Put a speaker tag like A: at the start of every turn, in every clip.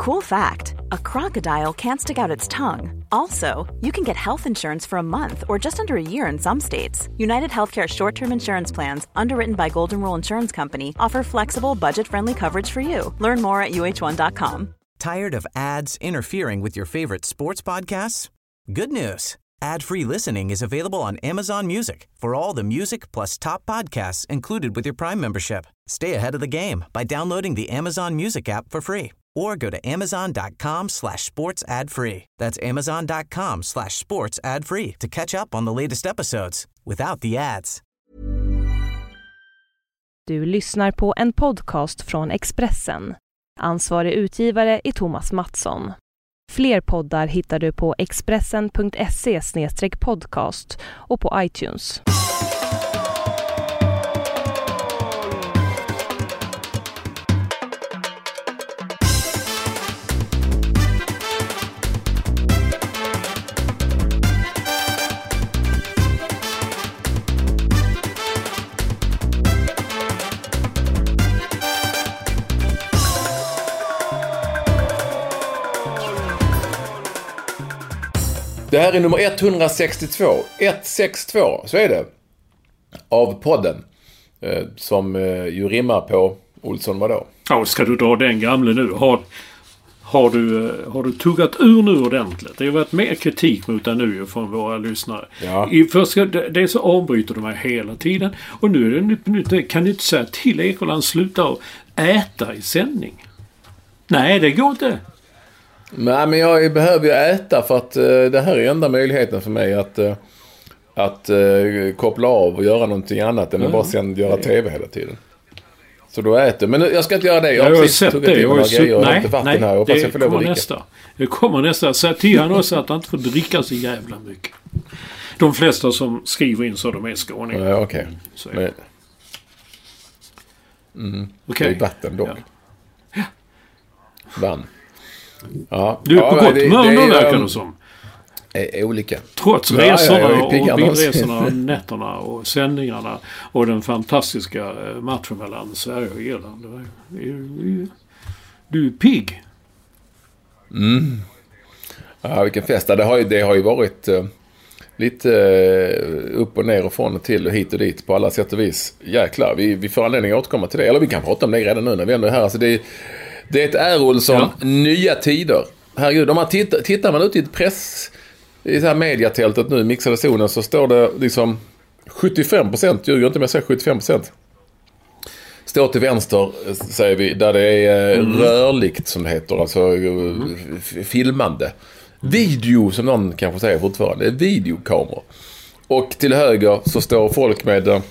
A: Cool fact, a crocodile can't stick out its tongue. Also, you can get health insurance for a month or just under a year in some states. United Healthcare short-term insurance plans, underwritten by Golden Rule Insurance Company, offer flexible, budget-friendly coverage for you. Learn more at uh1.com.
B: Tired of ads interfering with your favorite sports podcasts? Good news. Ad-free listening is available on Amazon Music for all the music plus top podcasts included with your Prime membership. Stay ahead of the game by downloading the Amazon Music app for free or go to amazon.com/sports ad free. That's amazon.com/sports ad free to catch up on the latest episodes without the ads.
C: Du lyssnar på en podcast från Expressen. Ansvarig utgivare är Thomas Mattsson. Fler poddar hittar du på expressen.se/podcast och på iTunes.
D: Det här är nummer 162. 162, så är det. Av podden. Som ju rimmar på Olsson vadå?
E: Ja, ska du dra den gamla nu? Har du tuggat ur nu ordentligt? Det har varit mer kritik mot den nu från våra lyssnare. Ja. Det så avbryter de här hela tiden. Och nu är det nytt. Kan du inte säga till Ekoland sluta äta i sändning? Nej, det går inte.
D: Nej, men jag behöver ju äta för att det här är enda möjligheten för mig att koppla av och göra någonting annat än att bara sen göra tv hela tiden. Så då äter. Men jag ska inte göra det. Jag har
E: sett det. Det kommer nästa. Säg till han också att han inte får dricka så jävla mycket. De flesta som skriver in så de är skåningar.
D: Ja, okej. Det är vatten dock.
E: Ja.
D: Vann. Ja.
E: Du är på gott humör verkar det som.
D: Är olika.
E: Trots resorna och bilresorna, nätterna och sändningarna och den fantastiska matchen mellan Sverige och Irland. Du är pigg.
D: Ja, vilken fest. Det har ju varit lite upp och ner och från och till och hit och dit på alla sätt och vis. Jäklar, vi får anledning att återkomma till det. Eller vi kan prata om det redan nu när vi ändå är här. Alltså det är ett Olsson, nya tider. Herregud, om man tittar man ut i ett i det här mediatältet nu i mixade zonen så står det liksom 75%, ljuger inte med att säga 75%. Står till vänster, säger vi, där det är rörligt som det heter, alltså filmande. Video som någon kanske säger fortfarande, videokameror. Och till höger så står folk med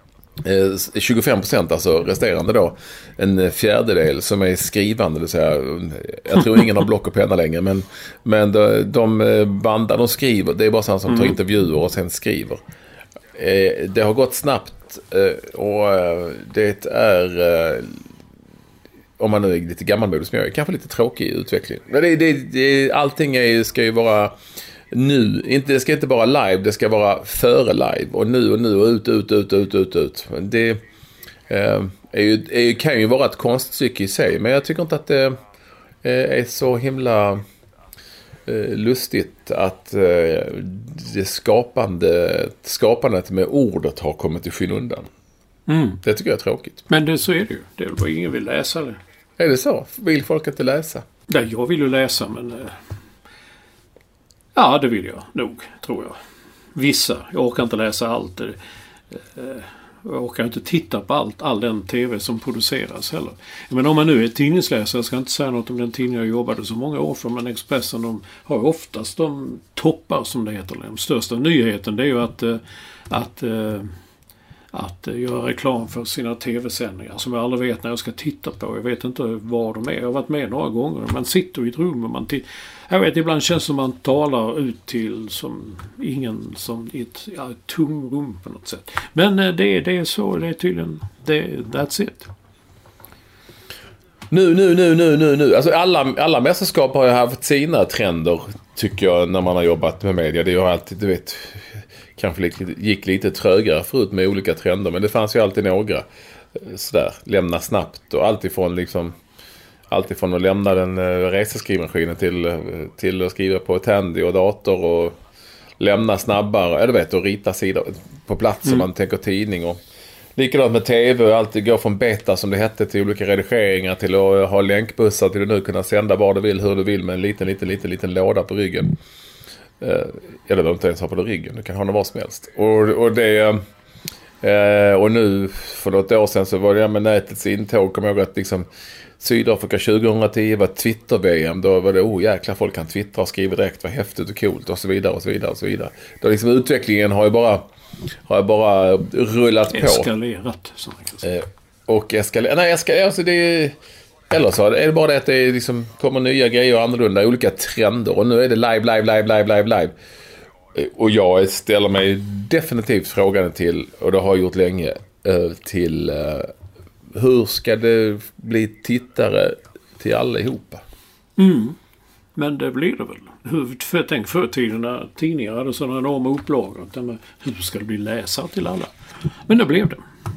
D: 25%, alltså resterande då, en fjärdedel som är skrivande, det vill säga, jag tror ingen har block och penna längre, men de bandar, de skriver, det är bara sådana som tar intervjuer och sen skriver. Det har gått snabbt och det är om man nu är lite gammalmodig som jag är, kanske lite tråkig utveckling. Men allting ska ju vara nu, det ska inte vara live, det ska vara före live och nu och ut. Men det kan ju vara ett konststycke i sig, men jag tycker inte att det är så himla lustigt att det skapandet med ordet har kommit i skymundan. Det tycker jag är tråkigt.
E: Men så är det ju. Det är väl ingen vill läsa det.
D: Är det så? Vill folk inte läsa?
E: Nej, jag vill ju läsa, men ja, det vill jag nog, tror jag. Vissa. Jag orkar inte läsa allt. Jag orkar inte titta på all den tv som produceras heller. Men om man nu är tidningsläsare, jag ska inte säga något om den tidning jag jobbade så många år för, men Expressen, de har ju oftast de toppar som det heter. Den största nyheten, det är ju att göra reklam för sina tv-sändningar som jag aldrig vet när jag ska titta på. Jag vet inte var de är. Jag har varit med några gånger. Man sitter i ett rum och jag vet, ibland känns som man talar ut till som ingen som i ett tom rum på något sätt. Men det är så, det är tydligen that's it.
D: Nu. Alltså alla mästerskap har ju haft sina trender, tycker jag, när man har jobbat med media. Det har alltid, du vet, kanske gick lite trögare förut med olika trender, men det fanns ju alltid några sådär, lämna snabbt och allt ifrån liksom Allt ifrån att lämna den reseskrivmaskinen till att skriva på ett handy och dator och lämna snabbare, eller vet, och rita sidor på plats som man tänker tidning. Och likadant med tv och alltid gå från beta som det hette till olika redigeringar till att ha länkbussar till att nu kunna sända var du vill, hur du vill med en liten låda på ryggen. Eller du inte ens ha på ryggen, du kan ha något vad som helst. Och nu för något år sedan så var det med nätets intåg, kommer jag ihåg att liksom Sydafrika 2010 var Twitter-VM. Då var det jäkla folk kan twittra och skriva direkt, vad häftigt och coolt och så vidare och så vidare och så vidare. Då liksom utvecklingen har ju bara rullat på.
E: Eskalerat, som man kan säga.
D: Och eskalerat, alltså det är, eller så är det bara det att det liksom kommer nya grejer och annorlunda, olika trender, och nu är det live. Och jag ställer mig definitivt frågan till, och det har jag gjort länge, till hur ska det bli tittare till allihopa?
E: Men det blir det väl. Tänk för tiden när tidningar hade sådana enorma upplagor. Hur ska det bli läsare till alla? Men det blev det.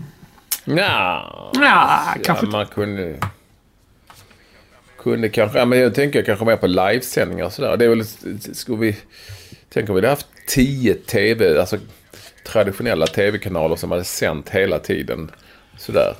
D: Kanske man kunde kanske, men jag tänker kanske mer på livesändningar och sådär. Det är väl, tänker vi hade haft 10 tv, alltså traditionella tv-kanaler som hade sänt hela tiden sådär.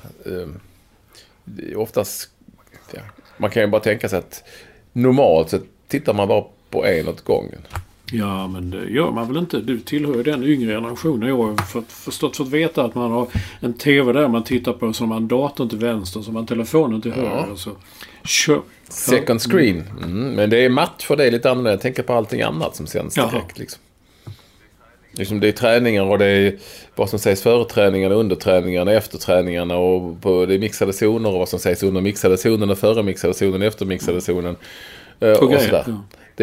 D: Oftast, man kan ju bara tänka sig att normalt så tittar man bara på en åt gången.
E: Ja, men det gör man väl inte. Du tillhör den yngre generationen. Jag har fått veta att man har en tv där man tittar på, som man datorn till vänster, som man telefonen till höger. Så kör.
D: Second screen. Men det är match för det lite annorlunda. Jag tänker på allting annat som sänds direkt. Liksom det är träningar och det är vad som sägs före träningarna, under träningarna, efter träningarna, och det är mixade zoner och vad som sägs under mixade zonen, före mixade zonen, efter mixade zonen. Och sådär.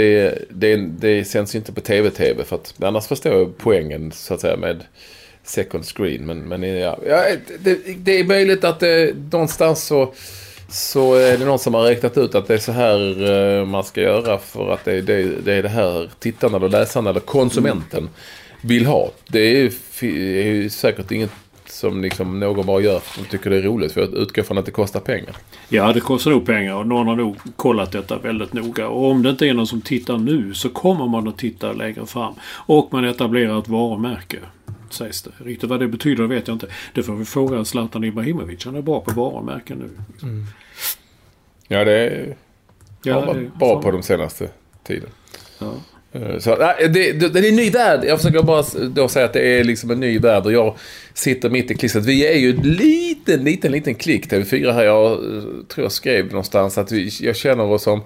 D: Det sänds ju inte på tv för att annars förstår jag poängen så att säga med second screen, men det är möjligt att någonstans så är det någon som har räknat ut att det är så här man ska göra, för att det är det här tittarna eller läsarna eller konsumenten vill ha. Det är ju säkert inget som liksom någon bara gör för att de tycker det är roligt, för att utgå från att det kostar pengar. Ja,
E: det kostar nog pengar, och någon har nog kollat detta väldigt noga. Och om det inte är någon som tittar nu, så kommer man att titta längre fram. Och man etablerar ett varumärke, sägs det. Riktigt vad det betyder vet jag inte. Det får vi fråga Zlatan Ibrahimovic. Han är bra på varumärken nu.
D: Ja, det är bra på de senaste tiden.
E: Ja.
D: Så, det är en ny värld. Jag försöker bara då säga att det är liksom en ny värld, och jag sitter mitt i klistret. Vi är ju en liten klick TV4 här. Jag tror jag skrev någonstans att jag känner oss som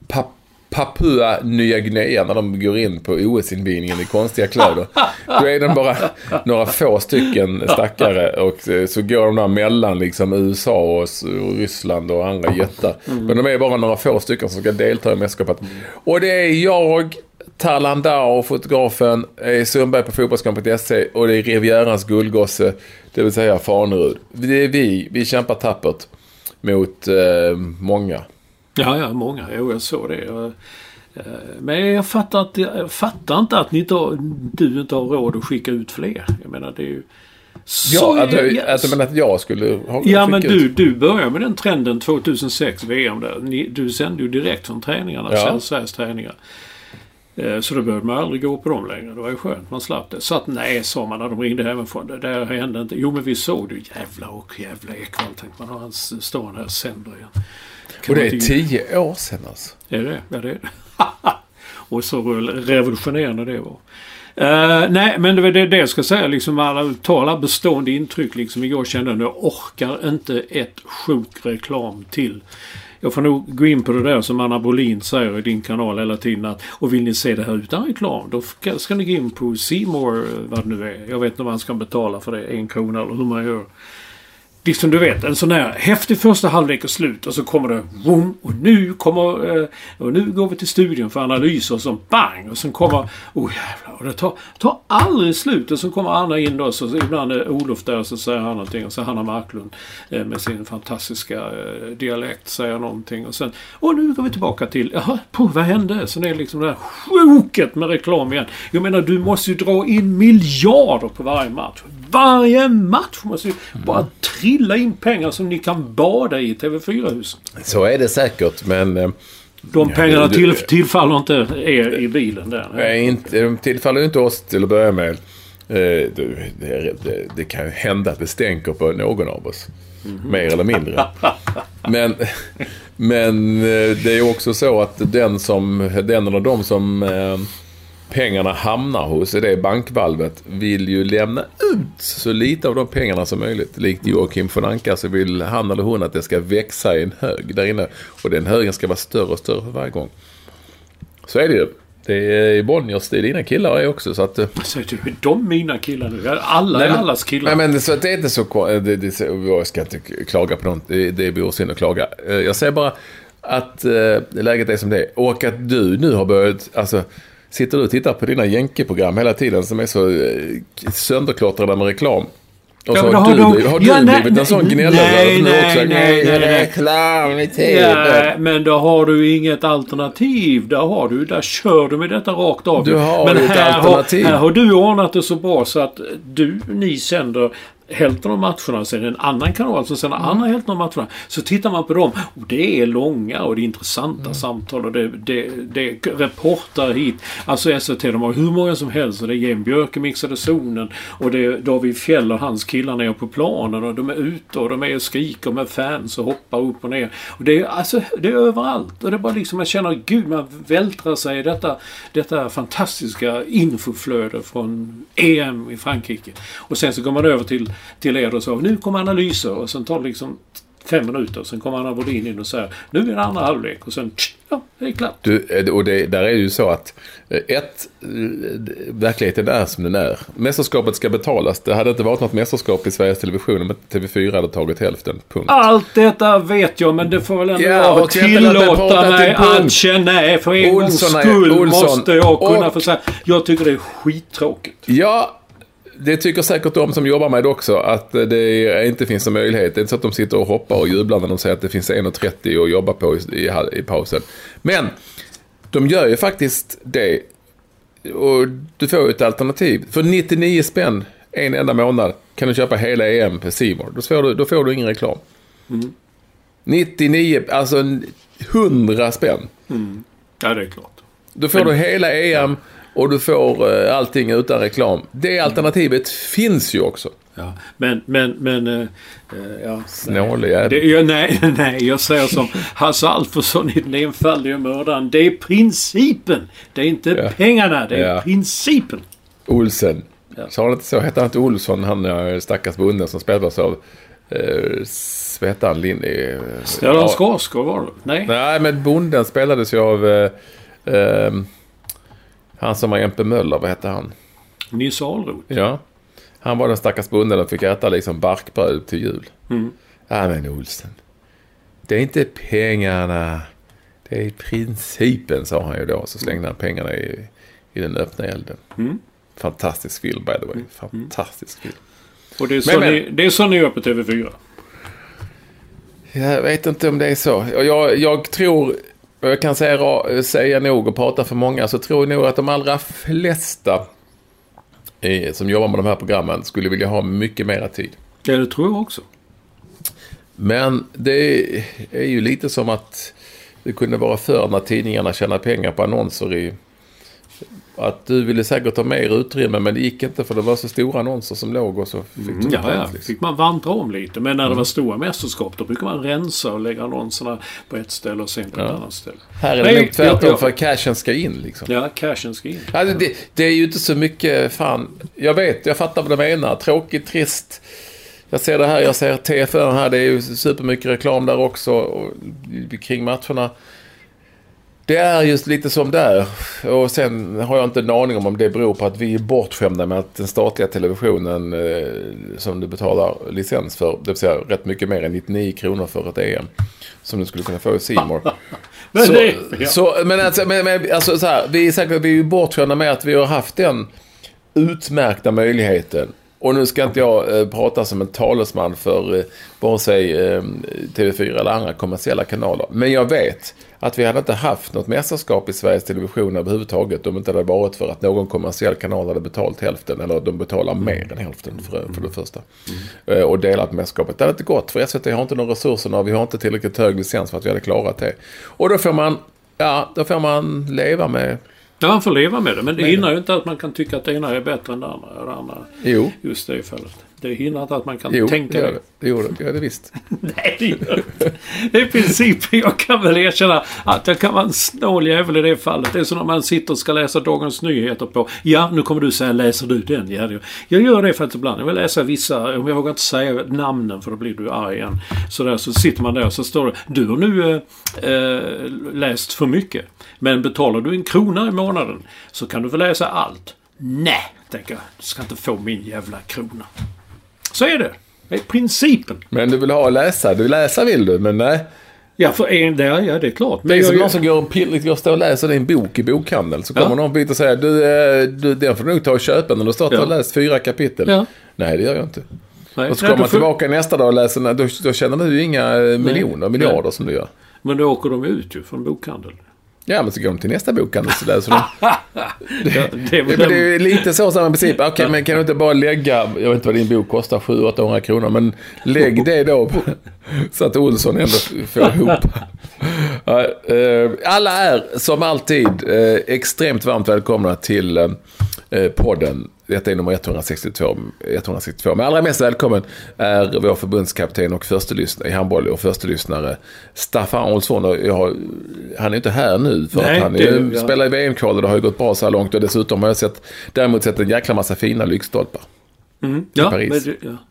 D: Papua Nya Guinea när de går in på OS-invigningen i konstiga kläder. Då är de bara några få stycken stackare, och så går de där mellan liksom USA och Ryssland och andra jättar. Men de är bara några få stycken som ska delta i mästerskapet. Och det är jag, Talandao, fotografen, Sundberg på fotbollskamp.se, och det är Rivierans guldgosse, det vill säga Fanerud. Det är vi kämpar tappert mot många.
E: Ja, många. Jag såg det. Men jag fattar inte att du inte har råd att skicka ut fler. Jag menar, det är ju...
D: att jag skulle ha...
E: Ja, men du började med den trenden 2006 VM där. Du sände ju direkt från träningarna, Sveriges träningar. Så då behövde man aldrig gå på dem längre. Det var ju skönt, man slapp det. Så att nej, sa man när de ringde hemifrån. Det där hände inte. Jo, men vi såg det. Jävla Ekvall, tänkte man. Hans stående här sänder igen.
D: Och det är 10 år sedan alltså.
E: Är det? Ja, det är det. Och så revolutionerande det var. Nej, men det var det jag ska säga. Liksom alla bestående intryck. Liksom igår kände jag, jag orkar inte ett sjuk reklam till. Jag får nog gå in på det där som Anna Bolin säger i din kanal hela tiden. Och vill ni se det här utan reklam, då ska ni gå in på C-more, vad det nu är. Jag vet inte vad man ska betala för det, 1 krona eller hur man gör. Liksom du vet, en sån här häftig första halvlek och slut, och så kommer det boom, och nu går vi till studion för analys, och så bang, och sen kommer jävlar, och det tar aldrig slut, och så kommer Anna in då, så ibland är Olof där, så säger han någonting, och så Hanna Marklund med sin fantastiska dialekt säger någonting, och sen nu går vi tillbaka till vad hände? Så det är liksom det här sjuket med reklam igen. Jag menar, du måste ju dra in miljarder på varje match. Varje match måste ju bara trilla in pengar som ni kan bada i TV4-huset.
D: Så är det säkert, men...
E: De pengarna tillfaller inte er i bilen där.
D: Nej, de tillfaller inte oss till att börja med. Det kan hända att det stänker på någon av oss. Mer eller mindre. Men det är också så att den eller de som pengarna hamnar hos i det bankvalvet vill ju lämna ut så lite av de pengarna som möjligt. Likt Joakim von Anka så vill han eller hon att det ska växa i en hög där inne. Och den högen ska vara större och större för varje gång. Så är det ju. Det är i Bonniers, det är dina killar är också. Så att,
E: alltså, är de mina killar nu? Alla är allas killar.
D: Nej, men så det är inte så... jag ska inte klaga på något. Det är synd att klaga. Jag säger bara att läget är som det är. Och att du nu har börjat... Alltså, sitter du och tittar på dina jänkeprogram hela tiden som är så sönderklottrade med reklam. Och så har du blivit en sån gnällare?
E: Nej, men då har du inget alternativ. Där kör du med detta rakt av.
D: Men
E: här har du ordnat det så bra så att ni sänder hälften av matcherna, sen en annan kanal som sänder andra hälften av matcherna, så tittar man på dem och det är långa och det är intressanta samtal och det reportar hit, alltså SVT, de har hur många som helst och det är Jem Björk i mixade zonen och det är David Fjell och hans killar nere på planen och de är ute och de är och skriker med fans och hoppar upp och ner och det är överallt och det är bara liksom man känner gud, man vältrar sig i detta fantastiska infoflöde från EM i Frankrike och sen så går man över till er och så, nu kommer analyser och sen tar det liksom 5 minuter och sen kommer Anna Bodin in och säger, nu är det andra halvlek och sen, det är klart.
D: Där är ju så att verkligheten är som den är. Mästerskapet ska betalas. Det hade inte varit något mästerskap i Sveriges Television om TV4 hade tagit hälften. Punkt.
E: Allt detta vet jag, men det får väl ändå tillåta mig att känna för en gångs skull måste jag kunna få säga. Jag tycker det är skittråkigt.
D: Ja, det tycker säkert de som jobbar med det också, att det inte finns en möjlighet. Det är inte så att de sitter och hoppar och jublar när de säger att det finns 1.30 att jobba på i pausen. Men de gör ju faktiskt det. Och du får ett alternativ. För 99 spänn en enda månad kan du köpa hela EM på C More. Då får du ingen reklam. 99, alltså 100 spänn.
E: Ja, det är klart.
D: Då får du hela EM och du får allting utan reklam. Det alternativet finns ju också.
E: Ja, men
D: snåliga.
E: Nej, jag säger som Hasse Alfredson i Den enfaldige mördaren. Det är principen. Det är inte pengarna, det är principen.
D: Olsen. Så han inte så, hette han inte Olsson, han stackars bonden som spelades av Svetan Linni.
E: Stellan Skarsgård var det?
D: Nej, men bonden spelades ju av han som var MP Möller, vad hette han?
E: Nils Ahlroth.
D: Ja. Han var den stackars bonden och fick äta liksom barkbröd till jul. Ja, men Olsen. Det är inte pengarna. Det är principen, sa han ju då. Så slängde han pengarna i den öppna elden. Fantastisk film, by the way. Fantastisk film.
E: Och det är så ni gör på TV4?
D: Jag vet inte om det är så. Jag tror... Jag kan säga nog och prata för många, så tror jag nog att de allra flesta som jobbar med de här programmen skulle vilja ha mycket mera tid.
E: Ja, det tror jag också.
D: Men det är ju lite som att det kunde vara förr när tidningarna tjänar pengar på annonser att du ville säkert ha mer utrymme, men det gick inte för det var så stora annonser som låg och så
E: fick man vandra om lite. Men när det var stora mästerskap då brukar man rensa och lägga annonserna på ett ställe och sen på ett annat ställe.
D: Här är det nog tvärtom för cashen ska in liksom.
E: Ja, cashen ska in.
D: Alltså, det är ju inte så mycket fan. Jag fattar vad du menar. Tråkigt, trist. Jag ser det här, jag ser TFN här, det är ju supermycket reklam där också och kring matcherna. Det är just lite som där. Och sen har jag inte en aning om det beror på att vi är bortskämda med att den statliga televisionen som du betalar licens för, det vill säga rätt mycket mer än 99 kronor för ett EM som du skulle kunna få i C More. Alltså så här, vi är ju bortskämda med att vi har haft den utmärkta möjligheten. Och nu ska inte jag prata som en talesman för vare sig TV4 eller andra kommersiella kanaler. Men jag vet att vi hade inte haft något mästerskap i Sveriges Television överhuvudtaget om inte det hade varit för att någon kommersiell kanal hade betalt hälften, eller de betalar mer än hälften för det första. Och delat mästerskapet. Det hade inte gått, för SVT har inte några resurser och vi har inte tillräckligt hög licens för att vi hade klarat det. Och då får man leva med.
E: Ja, man får leva med det. Men det hindrar ju inte att man kan tycka att det ena är bättre än det andra. Och det andra just det fallet. Det hindrar inte att man kan tänka det.
D: Jo, det gör det visst.
E: Nej, det gör inte. Det är i princip, jag kan väl erkänna att jag kan vara en snål jävel i det fallet. Det är som när man sitter och ska läsa Dagens Nyheter på. Ja, nu kommer du säga, läser du den? Ja, jag gör det för att ibland. Jag vill läsa vissa, jag vågar inte säga namnen för då blir du arg igen. Så sitter man där och så står det, du har nu läst för mycket. Men betalar du 1 krona i månaden så kan du väl läsa allt. Nej, tänker jag. Du ska inte få min jävla krona. Så är det. Det är principen.
D: Men du vill ha att läsa. Du läsa vill du, men nej.
E: Ja, för en där, ja, det är klart.
D: Men det är som någon som går och läser din bok i bokhandel. Så kommer någon bit och säger, du den får du nog ta och köpa när du startar och läst 4 kapitel. Ja. Nej, det gör jag inte. Nej. Och så kommer man tillbaka nästa dag och läser, då känner du ju inga miljarder som du gör.
E: Men då åker de ut ju från bokhandel.
D: Ja, men så går de till nästa bokhandel så läser de. Det är lite så samma princip. Okej, men kan du inte bara lägga, jag vet inte vad din bok kostar, 700-800 kronor, men lägg det då så att Olsson ändå får ihop. Alla är som alltid extremt varmt välkomna till podden. Detta är nummer 162. Men allra mest välkommen är vår förbundskapten och förstelyssnare i handboll och förstelyssnare Staffan Olsson. Han är inte här nu för att han spelar i VM-kval och det har ju gått bra så här långt, och dessutom har jag däremot sett en jäkla massa fina lyktstolpar i Paris.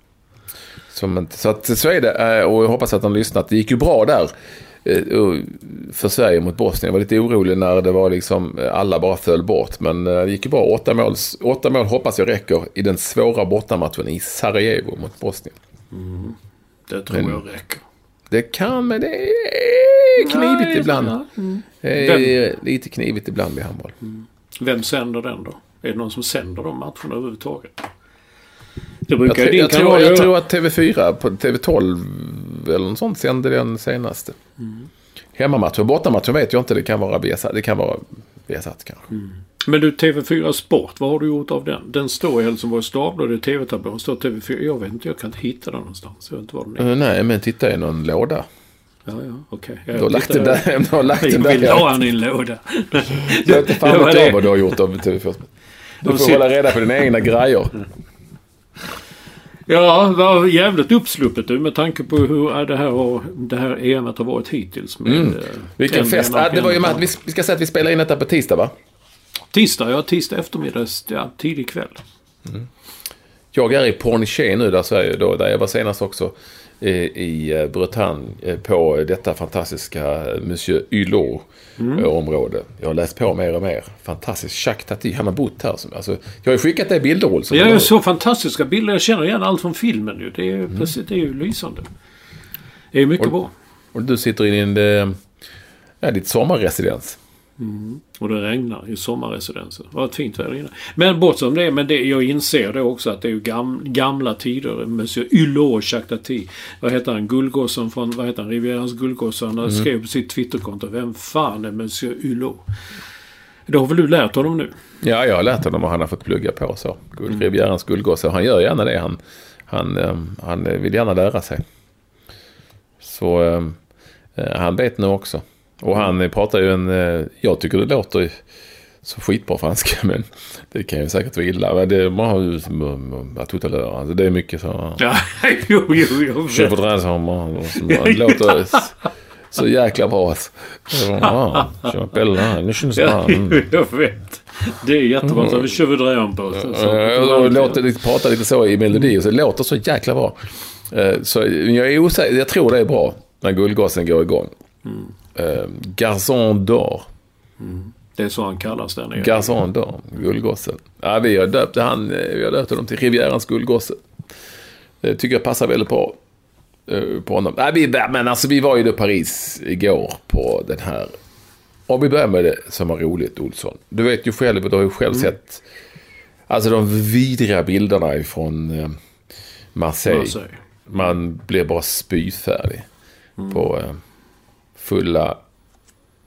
D: Så är det, och jag hoppas att han lyssnat. Det gick ju bra där för Sverige mot Bosnien. Jag var lite orolig när det var liksom alla bara föll bort, men det gick ju bra. 8 mål hoppas jag räcker i den svåra bortamatchen i Sarajevo mot Bosnien.
E: Det tror jag räcker.
D: Det kan, men det är knivigt ibland. Det är lite knivigt ibland i handboll.
E: Vem sänder den då? Är det någon som sänder de matcherna överhuvudtaget?
D: Jag tror att TV4 på TV12 eller något sånt sände den senaste. Hemmamatchen, bortamatchen vet jag inte, det kan vara Viasat kanske.
E: Men du, TV4 Sport, vad har du gjort av den? Den står i Helsingborgs Dagblad, det är TV-tablån, står TV4, jag vet inte, jag kan inte hitta den någonstans. Jag vet inte var den är.
D: Nej, men titta i någon låda.
E: Ja, okej.
D: Du har lagt den där.
E: Jag vill ha han i en låda.
D: Jag vet inte fan vad du har gjort av TV4. Du får hålla reda på dina egna grejer. Ja,
E: det var jävligt uppsluppet med tanke på hur det här EMet har varit hittills.
D: Vilken fest. Det var ju med att vi ska säga att vi spelar in detta på tisdag, va?
E: Tisdag eftermiddag, tidig kväll.
D: Jag är i Pornichet nu där jag var senast också i Bretagne på detta fantastiska Monsieur Hulot område. Jag har läst på mer och mer. Fantastiskt. Jacques Tati, han har bott här. Alltså, jag har skickat dig bilder, Olsson.
E: Jag har så fantastiska bilder. Jag känner igen allt från filmen nu. Det är ju lysande. Det är mycket bra. Och
D: du sitter i ditt sommarresidens.
E: Och det regnar i sommarresidensen. Det var ett fint väder innan. Men bortsett från det, jag inser det också att det är ju gamla tider. Monsieur Hulot, Jacques Tati. Vad heter han? Guldgossen från, Rivierans Guldgossen. Han skrev på sitt Twitterkonto. Vem fan är Monsieur Hulot? Det har väl du lärt honom nu?
D: Ja, jag har lärt honom och han har fått plugga på så. Rivierans Guldgosse. Han gör gärna det. Han vill gärna lära sig. Så han vet nu också. Och han pratar ju jag tycker det låter så skitbra franska, men det kan ju säkert vara illa. Men det man har ju alltså det är mycket så.
E: Ja, jo.
D: Je voudrais det låter så jäkla bra.
E: Jag vet. Det är jättebra så vi kör vidare på.
D: Pratar lite så i melodi och så det låter så jäkla bra. Så jag är osäker, jag tror det är bra när Guldgossen går igång. Garçon d'or.
E: Det är så han kallas där nere.
D: Garçon d'or, Guldgossen. Ja, vi har döpt honom till Rivierans Guldgosse. Det tycker jag passar väldigt bra på honom. Men alltså vi var ju i Paris igår på den här. Och vi börjar med det som var roligt, Olsson. Du vet ju själv, du har ju själv sett alltså de vidriga bilderna ifrån Marseille. Man blir bara spyfärdig på fulla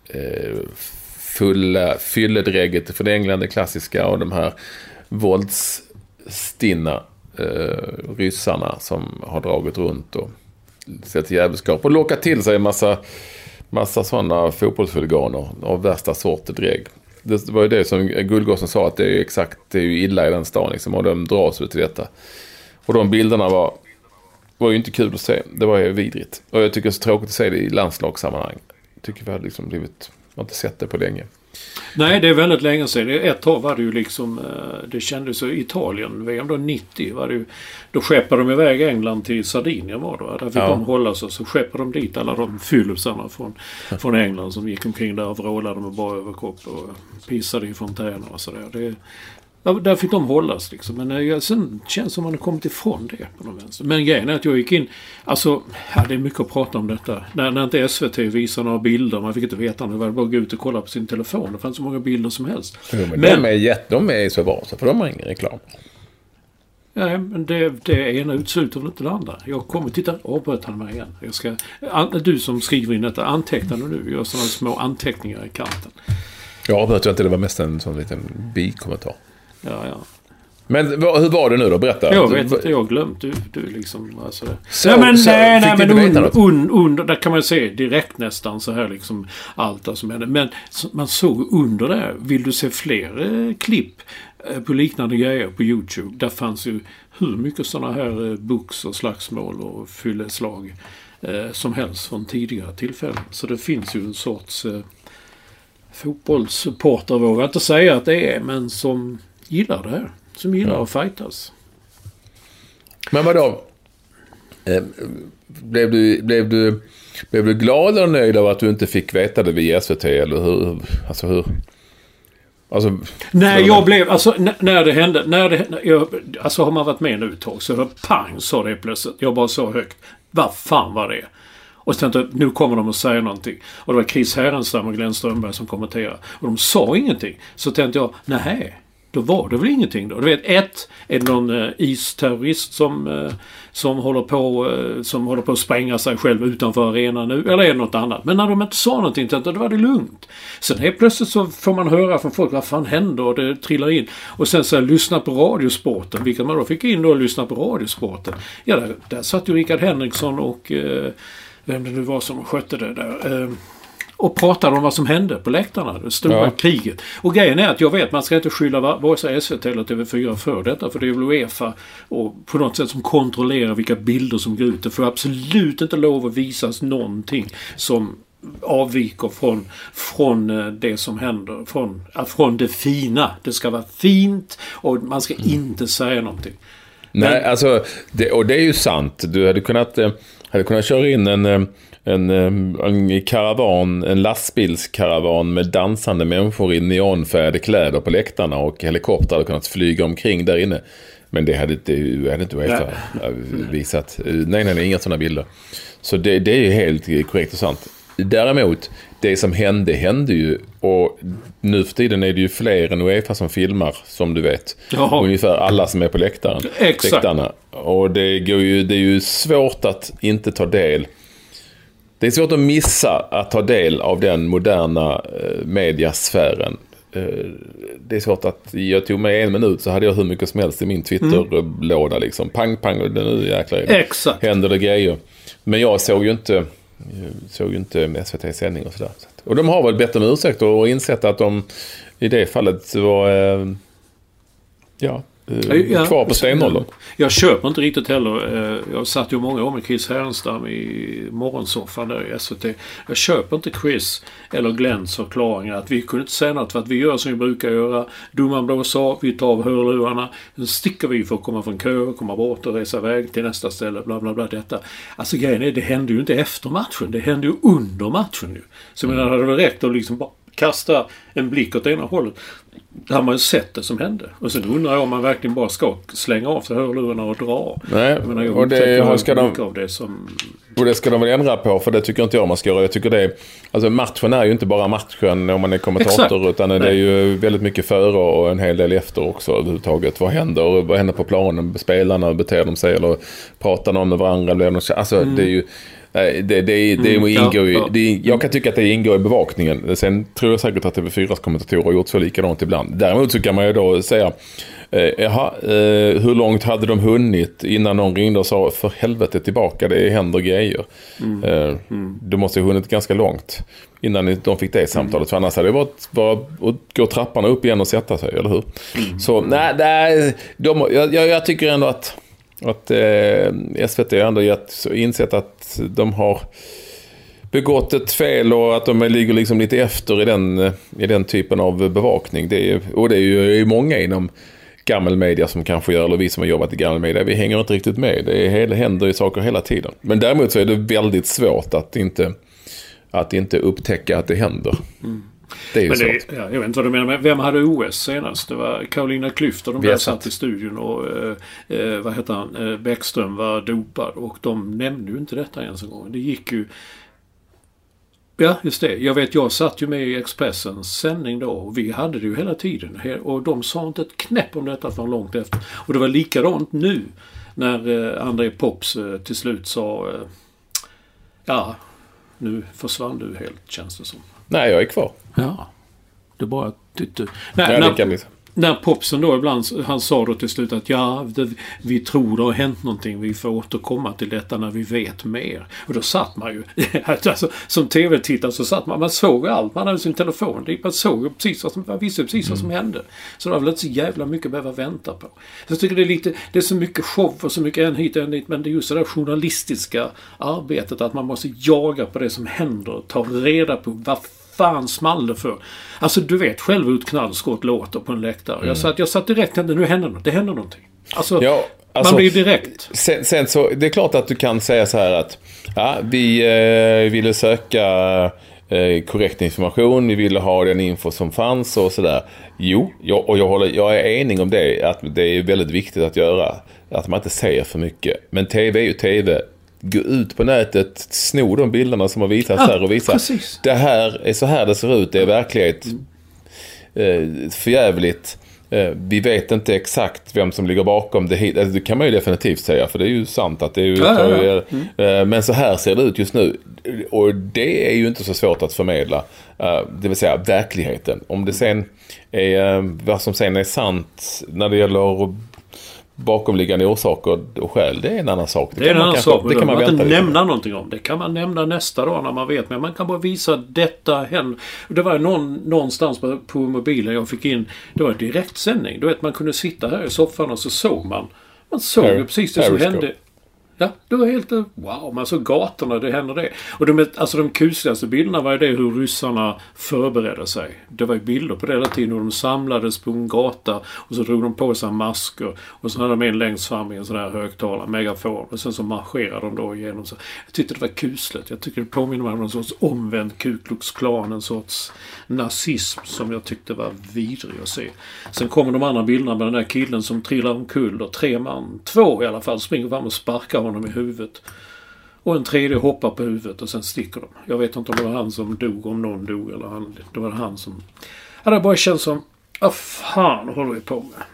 D: fylledrägget för England, det klassiska, och de här våldsstinna ryssarna som har dragit runt och sett jävelskap och lockat till sig en massa sådana fotbollshuliganer av värsta sort drägg. Det var ju det som Gullgåsen sa, att det är ju illa i den stan liksom, och de dras ut till detta. Och de bilderna var ju inte kul att se. Det var ju vidrigt. Och jag tycker det är så tråkigt att se det i landslagssammanhang. Jag tycker vi har liksom har inte sett det på länge.
E: Nej, det är väldigt länge sedan. Ett tag var det ju liksom, det kändes så, Italien, VM då 90 var det ju, då skeppade de iväg England till Sardinien var det. Där fick de hålla sig, så skeppade de dit alla de fyllusarna från England som gick omkring där och vrålade med bara överkropp och pissade i fontäner och sådär. Där fick de hållas liksom. Men sen känns som man har kommit ifrån det på någon vänster. Men grejen är att jag gick in, alltså, det är mycket att prata om detta. När inte SVT visar några bilder, man fick inte veta, det var bara att gå ut och kolla på sin telefon. Det fanns så många bilder som helst.
D: Men de är så bra, för de har ingen reklam.
E: Nej, men det ena utesluter väl inte det andra. Jag kommer titta, avbröt han mig igen. Du som skriver in detta, antecknar nu. Gör sådana små anteckningar i kanten.
D: Jag avbröt inte, det var mest en sån liten bikommentar.
E: Ja.
D: Men hur var det nu då? Berätta.
E: Jag vet inte, jag har glömt. Du liksom, alltså. Under, där kan man se direkt nästan så här liksom allt som hände. Men man såg under där, vill du se fler klipp på liknande grejer på YouTube? Där fanns ju hur mycket sådana här box och slagsmål och fylleslag som helst från tidigare tillfällen. Så det finns ju en sorts fotbollssupporter, vågar inte säga att det är, men som gillar det här. Som gillar att fightas.
D: Men vadå? Blev du glad eller nöjd av att du inte fick veta det via SVT? Eller hur? Alltså hur? Alltså,
E: nej, jag blev... Alltså, när det hände... Alltså har man varit med nu ett tag så pang sa det plötsligt. Jag bara så högt. Vad fan var det? Och så tänkte jag, nu kommer de att säga någonting. Och det var Chris Härenstam och Glenn Strömberg som kommenterade. Och de sa ingenting. Så tänkte jag, nej, då var det väl ingenting då. Du vet, är det någon isterrorist som håller på att spränga sig själv utanför arenan nu? Eller är det något annat? Men när de inte sa någonting, tänkte jag, då var det lugnt. Sen helt plötsligt så får man höra från folk, vad fan händer? Och det trillar in. Och sen så lyssna på Radiosporten, vilket man då fick in då och lyssna på Radiosporten. Ja, där satt ju Rickard Henriksson och... vem det nu var som skötte det där. Och pratade om vad som hände på läktarna. Det stora kriget. Och grejen är att jag vet, man ska inte skylla vare sig SVT eller TV4 för detta. För det är väl UEFA och på något sätt som kontrollerar vilka bilder som går ut. Det får absolut inte lov att visas någonting som avviker från det som händer. Från det fina. Det ska vara fint och man ska inte säga någonting.
D: Nej, alltså, det är ju sant. Du hade kunnat köra in en karavan, en lastbilskaravan med dansande människor i neonfärgade kläder på läktarna och helikoptrar hade kunnat flyga omkring där inne. Men det hade inte varit visat. Nej, inga sådana bilder. Så det är ju helt korrekt och sant. Däremot, det som hände ju, och nu för tiden är det ju fler än UEFA som filmar, som du vet. Jaha. Ungefär alla som är på läktaren.
E: Exakt.
D: Läktarna. Och det är ju svårt att inte ta del. Det är svårt att missa att ta del av den moderna mediasfären. Det är svårt att, jag tog mig 1 minut så hade jag hur mycket som helst i min Twitter-låda liksom. Pang, pang, och nu jäklar händer det grejer. Men jag såg ju inte SVT-sändning och sådär. Och de har väl bett om ursäkt och insett att de i det fallet var kvar på stenåldern.
E: Jag köper inte riktigt heller. Jag satt ju många år med Chris Härenstam i morgonsoffan där i SVT. Jag köper inte Chris eller Glens förklaringar att vi kunde inte säga något för att vi gör som vi brukar göra. Domaren blåser av, vi tar av hörlurarna. Sen sticker vi för att komma från kö, komma bort och resa iväg till nästa ställe. Bla bla bla detta. Alltså grejen är, det hände ju inte efter matchen. Det hände ju under matchen nu. Så jag menar, hade det räckt att liksom bara kasta en blick åt ena hållet. Där har man ju sett det som hände. Och sen undrar jag om man verkligen bara ska slänga av sig hörlurarna och dra.
D: Nej, och det ska de väl ändra på, för det tycker inte jag man ska göra. Jag tycker det, alltså matchen är ju inte bara matchen om man är kommentator. Exakt. Utan det är ju väldigt mycket före och en hel del efter också överhuvudtaget. Vad händer på planen? Spelarna beter de sig eller pratar de med varandra? Alltså det är ju, Det ingår jag kan tycka att det ingår i bevakningen. Sen tror jag säkert att TV4s kommentatorer har gjort så likadant ibland. Däremot så kan man ju då säga hur långt hade de hunnit innan någon ringde och sa för helvete tillbaka, det händer grejer. De måste ha hunnit ganska långt innan de fick det samtalet, för annars hade det varit bara att gå trapparna upp igen och sätta sig, eller hur? Så nej, jag tycker ändå att SVT har ändå insett att de har begått ett fel och att de ligger liksom lite efter i den typen av bevakning. Det är ju många inom gammelmedia som kanske gör, eller vi som har jobbat i gammelmedia, vi hänger inte riktigt med. Det händer ju saker hela tiden. Men däremot så är det väldigt svårt att inte upptäcka att det händer. Det är ju svårt.
E: Jag vet inte vad du menar, men vem hade OS senast? Det var Carolina Klüft och de där satt i studion och vad heter han? Bäckström var dopad och de nämnde ju inte detta ens en gång. Det gick ju. Ja, just det. Jag satt ju med i Expressens sändning då och vi hade det ju hela tiden. Och de sa inte ett knäpp om detta för långt efter. Och det var likadant nu när André Pops till slut sa nu försvann du helt, känns det som.
D: Nej, jag är kvar.
E: Ja, det bara tyckte. När Popsen då ibland, han sa då till slut att vi tror det har hänt någonting, vi får återkomma till detta när vi vet mer. Och då satt man ju, alltså, som tv-tittare så satt man såg allt, man hade sin telefon, man såg precis man visste precis vad som hände. Så det var väl inte så jävla mycket att behöva vänta på. Så jag tycker det är så mycket show och så mycket en hit, men det är just det där journalistiska arbetet, att man måste jaga på det som händer, ta reda på vad fan small det för. Alltså du vet själv hur ett knallskott låter på en läktare. Jag satt direkt, nu händer något. Det händer någonting. Alltså, man blir direkt.
D: Sen så, det är klart att du kan säga så här att vi ville söka korrekt information, vi ville ha den info som fanns och sådär. Jo, jag är enig om det, att det är väldigt viktigt att göra, att man inte säger för mycket. Men tv är ju tv. Gå ut på nätet, sno de bilderna som har visats här och visa. Precis. Det här är så här det ser ut, det är verklighet förjävligt. Vi vet inte exakt vem som ligger bakom det. Alltså, det kan man ju definitivt säga, för det är ju sant att det är ju men så här ser det ut just nu. Och det är ju inte så svårt att förmedla. Det vill säga verkligheten. Om det sen är vad som sen är sant när det gäller bakomliggande orsaker och skäl, det är en annan sak.
E: Det är en annan sak. Det kan man inte nämna någonting om. Det kan man nämna nästa dag när man vet. Men man kan bara visa att detta händer. Det var någonstans på mobilen jag fick in. Det var direktsändning. Du vet, man kunde sitta här i soffan och så såg man. Man såg ju precis det som hände. Ja, det var helt wow, man såg gatorna, det hände det. Och de kusligaste bilderna var ju det hur ryssarna förberedde sig. Det var ju bilder på det hela tiden hur de samlades på en gata och så drog de på sig masker och så hade de en längst fram i en sån här högtalare, megafon, och sen så marscherade de då igenom. Så jag tyckte det var kusligt. Jag tycker det påminner mig om någon sorts omvänd Ku Klux Klan, en sorts nazism som jag tyckte var vidrig att se. Sen kommer de andra bilderna med den där killen som trillar omkull och 2 i alla fall springer fram och sparkar honom i huvudet. Och en tredje hoppar på huvudet och sen sticker de. Jag vet inte om det var han som dog, om någon dog eller han. Det var han som. Det bara känns som, vad fan håller vi på med?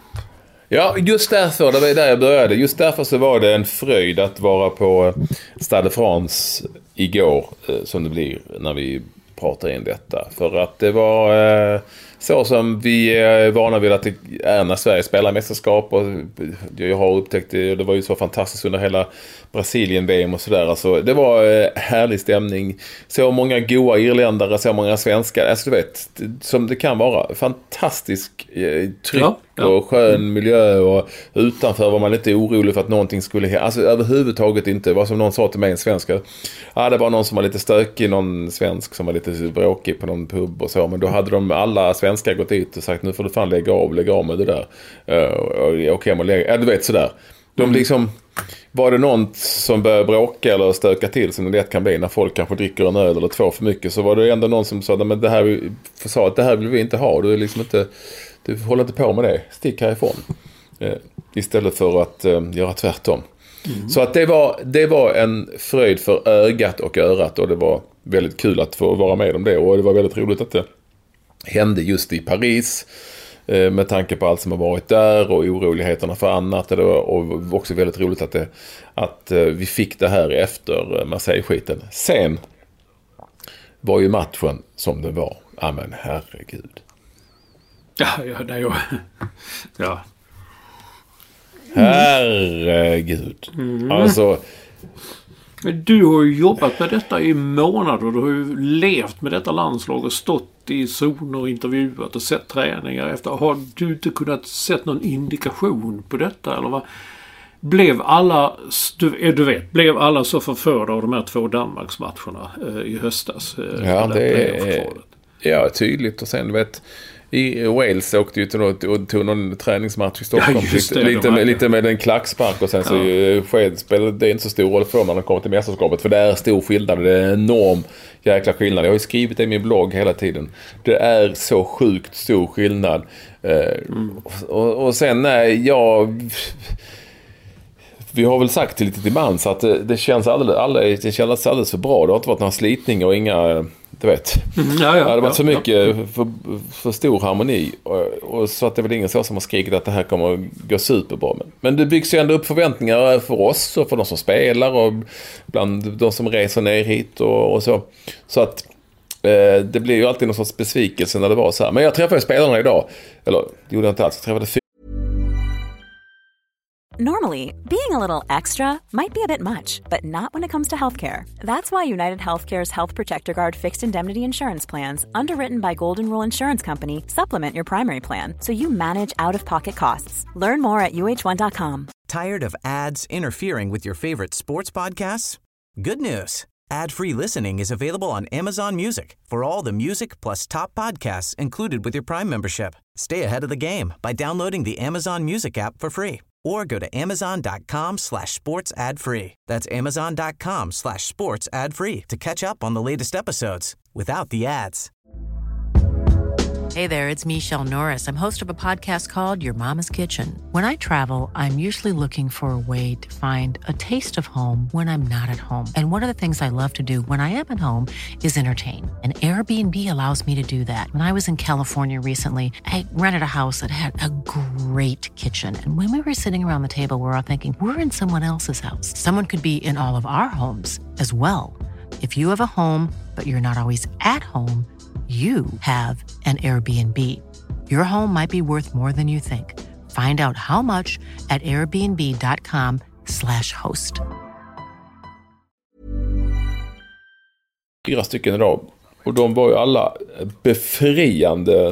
D: Ja, just därför, det var där jag började. Just därför så var det en fröjd att vara på Stade de France igår, som det blir när vi pratar in detta. För att det var så som vi är vana vid att det är när Sverige spelar mästerskap, och jag har upptäckt det var ju så fantastiskt under hela Brasilien-VM och sådär. Alltså, det var härlig stämning. Så många goa irländare, så många svenskar. Alltså, du vet, som det kan vara. Fantastisk tryck och skön miljö, och utanför var man lite orolig för att någonting skulle hända. Alltså överhuvudtaget inte. Det var som någon sa till mig, en svensk. Det var någon som var lite stökig, någon svensk som var lite bråkig på någon pub och så. Men då hade de alla svenskar gått ut och sagt, nu får du fan lägga av med det där. Du vet sådär. De liksom, var det någon som började bråka eller stöka till, som det lätt kan bli när folk kanske dricker en öl eller 2 för mycket, så var det ändå någon som sa, men det här vill vi inte ha. Du är liksom inte, du håller inte på med det. Stick härifrån. Istället för att göra tvärtom. Så att det var en fröjd för ögat och örat, och det var väldigt kul att få vara med om det, och det var väldigt roligt att det hände just i Paris. med tanke på allt som har varit där och oroligheterna för annat. Och också väldigt roligt att vi fick det här efter Marseille-skiten. Sen var ju matchen som det var. Ja, men herregud.
E: Ja.
D: Herregud. Alltså...
E: Men du har ju jobbat med detta i månader. Du har ju levt med detta landslag och stått i zoner och intervjuat och sett träningar efter. Har du inte kunnat sett någon indikation på detta? Eller vad? Blev alla så förförda av de här 2 Danmarksmatcherna i höstas?
D: Ja, det är tydligt. Och sen i Wales åkte ju och tog någon träningsmatch i Stockholm. Lite med en klackspark och sen så spelade det inte så stor roll för när man kommer till mästerskapet. För det är stor skillnad. Det är en enorm jäkla skillnad. Jag har ju skrivit det i min blogg hela tiden. Det är så sjukt stor skillnad. Och sen vi har väl sagt lite till mans att det känns alldeles för bra. Det har inte varit någon slitning och inga... Du vet. Det har varit så mycket för stor harmoni. Och så att det är väl ingen så som har skrikit att det här kommer att gå superbra. Men det byggs ju ändå upp förväntningar för oss och för de som spelar och bland de som reser ner hit och så. Så att det blir ju alltid någon sorts besvikelse när det var så här. Men jag träffade spelarna idag. Eller det gjorde jag inte alls. Jag träffade
A: Normally, being a little extra might be a bit much, but not when it comes to healthcare. That's why United Healthcare's Health Protector Guard fixed indemnity insurance plans, underwritten by Golden Rule Insurance Company, supplement your primary plan so you manage out-of-pocket costs. Learn more at uh1.com.
B: Tired of ads interfering with your favorite sports podcasts? Good news. Ad-free listening is available on Amazon Music for all the music plus top podcasts included with your Prime membership. Stay ahead of the game by downloading the Amazon Music app for free or go to amazon.com/sports ad free. That's amazon.com/sports ad free to catch up on the latest episodes without the ads.
F: Hey there, it's Michelle Norris. I'm host of a podcast called Your Mama's Kitchen. When I travel, I'm usually looking for a way to find a taste of home when I'm not at home. And one of the things I love to do when I am at home is entertain. And Airbnb allows me to do that. When I was in California recently, I rented a house that had a great kitchen. And when we were sitting around the table, we were all thinking, we're in someone else's house. Someone could be in all of our homes as well. If you have a home, but you're not always at home, you have an Airbnb. Your home might be worth more than you think. Find out how much at airbnb.com/host.
D: 4 stycken idag. Och de var ju alla befriande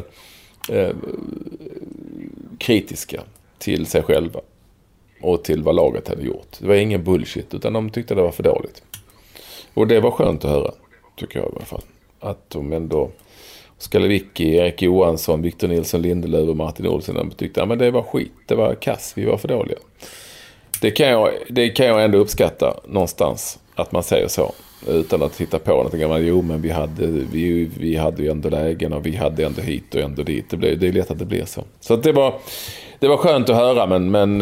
D: kritiska till sig själva. Och till vad laget hade gjort. Det var ingen bullshit, utan de tyckte det var för dåligt. Och det var skönt att höra, tycker jag i alla fall. Att de ändå, Skalevicki, Erik Johansson, Victor Nilsson Lindelöf och Martin Olsson, de tyckte att det var skit, det var kass, vi var för dåliga. Det kan jag ändå uppskatta någonstans, att man säger så, utan att titta på någonting. Jo, men vi hade ju ändå lägen och vi hade ändå hit och ändå dit. Det är lätt att det blir så. Så att det var skönt att höra, men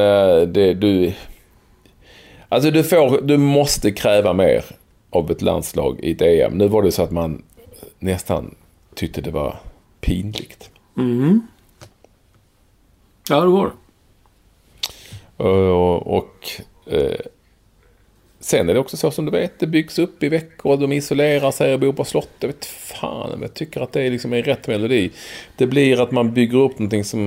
D: du måste kräva mer av ett landslag i ett EM. Nu var det så att man nästan tyckte det var pinligt.
E: Ja, det var det.
D: Och sen är det också så som du vet, det byggs upp i veckor och de isolerar sig och bor på slott. Jag vet fan, men jag tycker att det är liksom en rätt melodi. Det blir att man bygger upp någonting som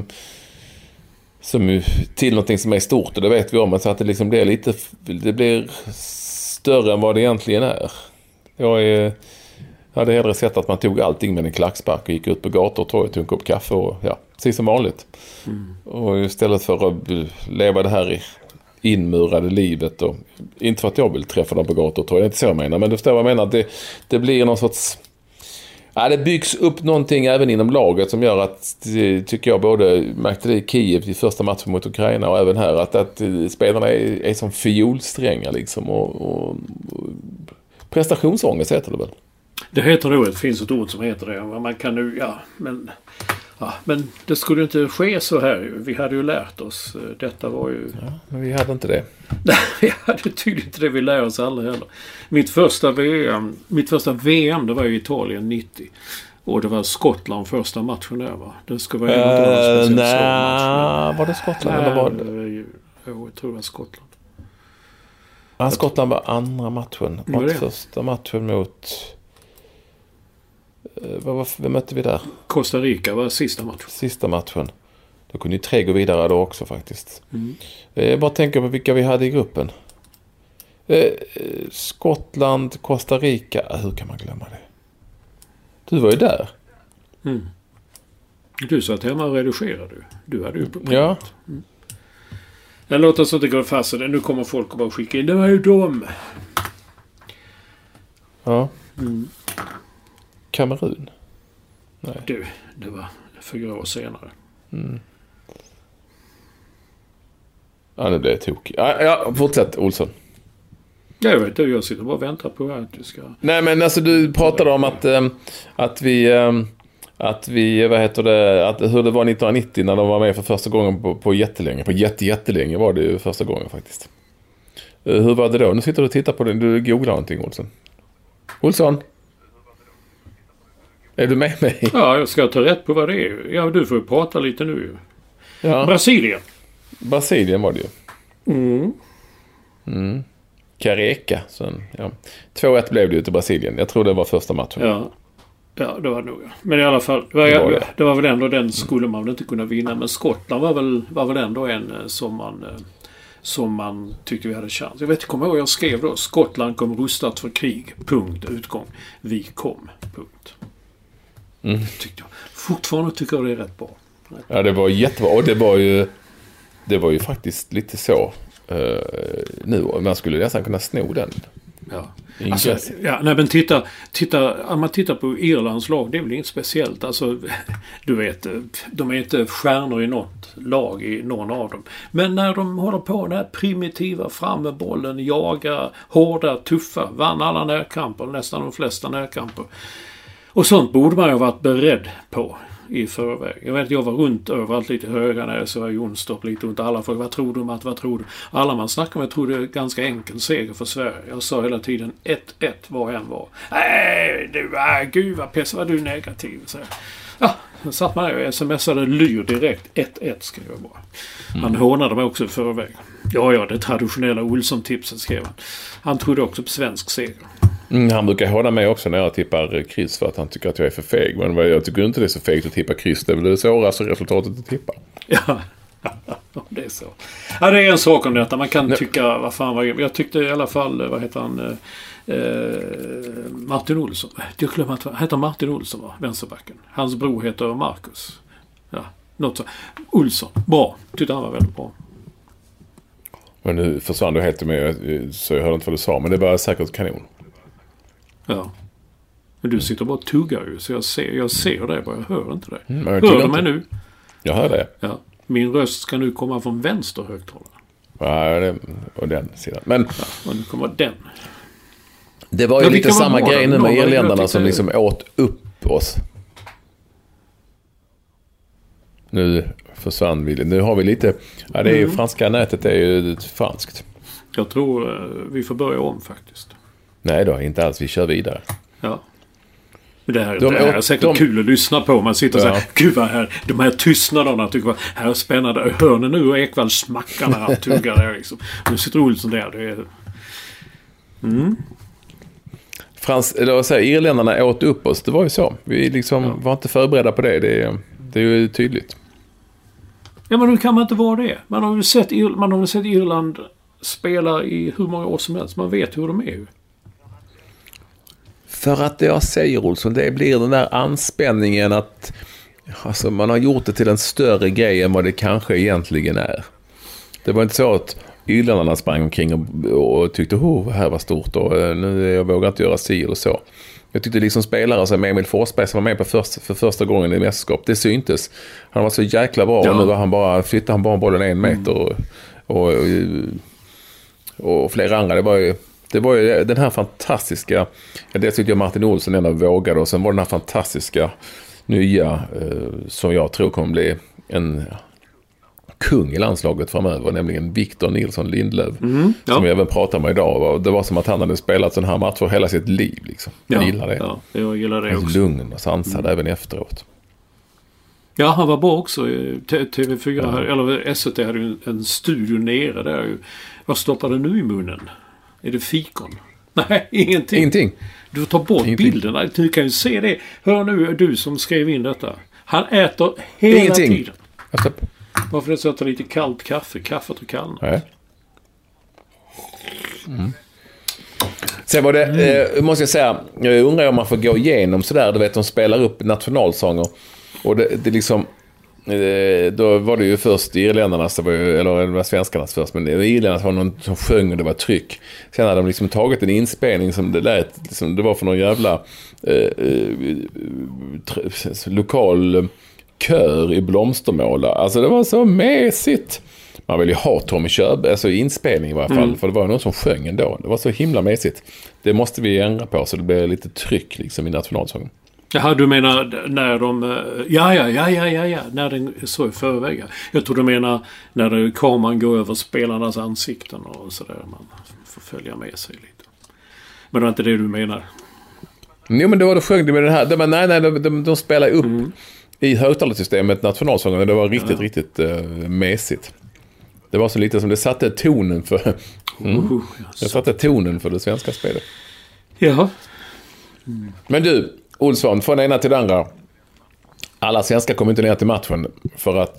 D: till någonting som är stort, och det vet vi om, men så att det liksom blir större än vad det egentligen är. Jag hade hellre sett att man tog allting med en klackspark och gick ut på gator och tog en kopp kaffe och precis som vanligt. Och istället för att leva det här inmurade livet, och inte för att jag vill träffa dem på gator och tog, det är inte så jag menar, men du förstår vad jag menar, att det blir någon sorts... det byggs upp någonting även inom laget som gör att, tycker jag, både märkte det i Kiev i första matchen mot Ukraina och även här, att spelarna är som fiolsträngar liksom, och prestationsångest heter det väl?
E: Det heter nog, det finns ett ord som heter det. Man kan nu, men det skulle inte ske så här. Vi hade ju lärt oss. Detta var ju...
D: Ja, men vi hade inte det.
E: Vi hade tydligen inte det, vi lär oss aldrig heller. Mitt första VM, det var ju Italien 90. Och det var Skottland första matchen där, va? Det ska vara en av de speciellt match.
D: Var det Skottland? Eller var det...
E: Jag tror det var Skottland.
D: Ja, Skottland var andra matchen.
E: Var
D: första matchen mot... Vem mötte vi där?
E: Costa Rica var sista matchen.
D: Sista matchen. Då kunde ju 3 gå vidare då också faktiskt. Jag bara tänker på vilka vi hade i gruppen. Skottland, Costa Rica. Hur kan man glömma det? Du var ju där.
E: Du satt hemma och redigerade. Du hade ju på punkt.
D: Ja.
E: Men låt oss inte gå fast i det. Nu kommer folk att bara skicka in. Det var ju dom.
D: Ja. Kamerun. Nej.
E: Du, det var 4 år senare.
D: Ja, nu blev det tokigt. Ja, fortsätt Olsson.
E: Jag vet inte, jag sitter bara och väntar på att du ska...
D: Nej, men alltså du pratade om att vi vad heter det, att hur det var 1990 när de var med för första gången på jättelänge. På jättelänge var det ju första gången faktiskt. Hur var det då? Nu sitter du och tittar på det. Du googlar någonting, Olsson? Är du med mig?
E: Ja, jag ska ta rätt på vad det är. Ja, du får prata lite nu.
D: Ja. Brasilien var det ju. Careca. Ja. 2-1 blev det ju till Brasilien. Jag tror det var första matchen.
E: Ja, det var det nog. Men i alla fall, det var väl ändå den skulle man inte kunna vinna. Men Skottland var väl ändå en som man tyckte vi hade chans. Jag vet inte, kommer ihåg jag skrev då. Skottland kom rustat för krig. Punkt. Utgång. Vi kom. Punkt. Tyckte jag. Fortfarande tycker jag det är rätt bra.
D: Ja, det var jättebra. Och det var ju faktiskt lite så nu. Man skulle nästan kunna sno den.
E: Ja. Alltså, men titta, om man tittar på Irlands lag, det är väl inget speciellt. Alltså, du vet, de är inte stjärnor i något lag i någon av dem. Men när de håller på den här primitiva fram med bollen, jaga, hårda, tuffa, vann alla närkamper, nästan de flesta närkamper. Och sånt borde man ju ha varit beredd på i förväg. Jag vet, jag var runt överallt lite höga när jag såg Jonstorp lite runt alla folk. Vad tror du, Matt? Vad tror du? Alla man snackar med tror det är ganska enkel seger för Sverige. Jag sa hela tiden 1-1 vad än var. Nej, gud vad pess, vad du negativ. Så, sen satt man och smsade Lyr direkt. 1-1 skrev jag bara. Han hånade mig också i förväg. Ja, det traditionella Olsson-tipset skrev han. Han trodde också på svensk seger.
D: Han brukar hålla mig också när jag tippar kryss för att han tycker att jag är för feg. Men jag tycker inte det är så fegt att tippa kryss. Det är väl det svåraste resultatet att tippa.
E: Ja, det är så. Ja, det är en sak om detta. Man kan tycka, vad fan var det? Jag tyckte i alla fall, vad heter han? Martin Olsson. Jag glömmer att han heter Martin Olsson, va? Vänsterbacken. Hans bror heter Marcus. Ja, något så. Olsson. Bra. Tyckte han var väldigt bra.
D: Men nu försvann du helt med, så jag hörde inte vad du sa. Men det var säkert kanon.
E: Ja. Men du sitter bara och tuggar ju. Så jag ser det bara. Jag hör inte det. Hör du mig nu?
D: Jag hör det.
E: Ja. Min röst ska nu komma från vänster högtalare.
D: Ja, och den sidan. Men
E: och nu kommer den.
D: Det var ju lite samma grej nu med irländarna som liksom åt upp oss. Nu försvann vi. Nu har vi lite... Ja, det är ju franska nätet är ju franskt.
E: Jag tror vi får börja om faktiskt.
D: Nej då, inte alls. Vi kör vidare.
E: Ja. Det här är säkert kul att lyssna på. Man sitter och säger, gud vad här, de här tystnaderna tycker jag, här är spännande. Hör ni nu och Ekvall smackar när han tuggar där liksom. Nu sitter Olsson där. Det är...
D: irländarna åt upp oss. Det var ju så. Vi liksom var inte förberedda på det. Det är ju tydligt.
E: Ja, men hur kan man inte vara det? Man har väl sett Irland spela i hur många år som helst. Man vet hur de är ju.
D: För att jag säger, Olsson, det blir den där anspänningen att alltså, man har gjort det till en större grej än vad det kanske egentligen är. Det var inte så att irländarna sprang omkring och tyckte det här var stort och nu jag vågar inte göra si eller så. Jag tyckte liksom spelare som Emil Forsberg som var med för första gången i mästerskap, det syntes. Han var så jäkla bra och nu var flyttade han bara bollen 1 meter och flera andra. Det var ju den här fantastiska, det tyckte jag Martin Olsson ändå vågade, och sen var den här fantastiska nya som jag tror kommer bli en kung i landslaget framöver, nämligen Victor Nilsson Lindelöf, som jag även pratar med idag. Det var som att han hade spelat sån här matcher hela sitt liv. Liksom. Jag gillar det.
E: Ja, jag gillar det också.
D: Lugn och sansad även efteråt.
E: Ja, han var bra också. TV4, eller SVT hade ju en studio nere där. Vad stoppar det nu i munnen? Är det fikon? Nej, ingenting. Du tar bort bilderna. Du kan ju se det. Hör nu, du som skrev in detta. Han äter hela tiden. Varför det sätter lite kallt kaffe? Kaffet och kallnat.
D: Nej. Sen var det, måste jag säga, jag undrar om man får gå igenom sådär. Du vet, de spelar upp nationalsånger. Och det liksom, då var det ju först irländarnas, eller det var svenskarnas först, men irländarnas var någon som sjöng och det var tryck. Sen hade de liksom tagit en inspelning som det lät, liksom, det var för någon jävla lokal kör i Blomstermåla. Alltså det var så mässigt. Man vill ju ha Tommy Körberg, alltså inspelning i varje fall, för det var någon som sjöng ändå. Det var så himla mässigt. Det måste vi ändra på så det blir lite tryck liksom i nationalsången.
E: Jaha, du menar när de... Ja, när den så i förväg. Jag tror du menar när kameran går över spelarnas ansikten och sådär. Man får följa med sig lite. Men det var inte det du menar.
D: Jo, men det var då sjöng de med den här. Nej, de spelade upp i högtalarsystemet nationalsången och det var riktigt mässigt. Det var så lite som det satte tonen för... det satte tonen för det svenska spelet.
E: Ja.
D: Men du... Olsson, från ena till den andra. Alla svenskar kom inte ner till matchen för att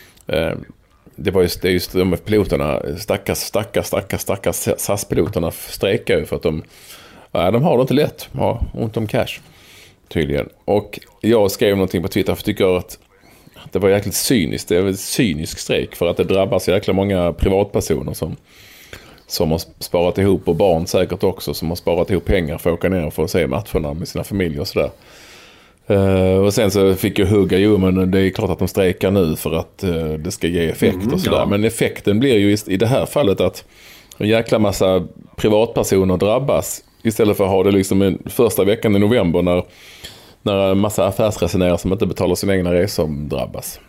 D: det är just de piloterna, stackars SAS-piloterna strejkar ju för att de har det inte lätt, har ont om cash tydligen. Och jag skrev någonting på Twitter för jag tycker att det var jäkligt cyniskt. Det är en cynisk strejk för att det drabbar så jäkla många privatpersoner som har sparat ihop, och barn säkert också, som har sparat ihop pengar för att åka ner för att se matcherna med sina familjer och sådär. Och sen så fick jag hugga, men det är klart att de strejkar nu för att det ska ge effekt och sådär. Ja. Men effekten blir ju i det här fallet att en jäkla massa privatpersoner drabbas istället för att ha det liksom en första veckan i november när en massa affärsresenärer som inte betalar sina egna resor drabbas.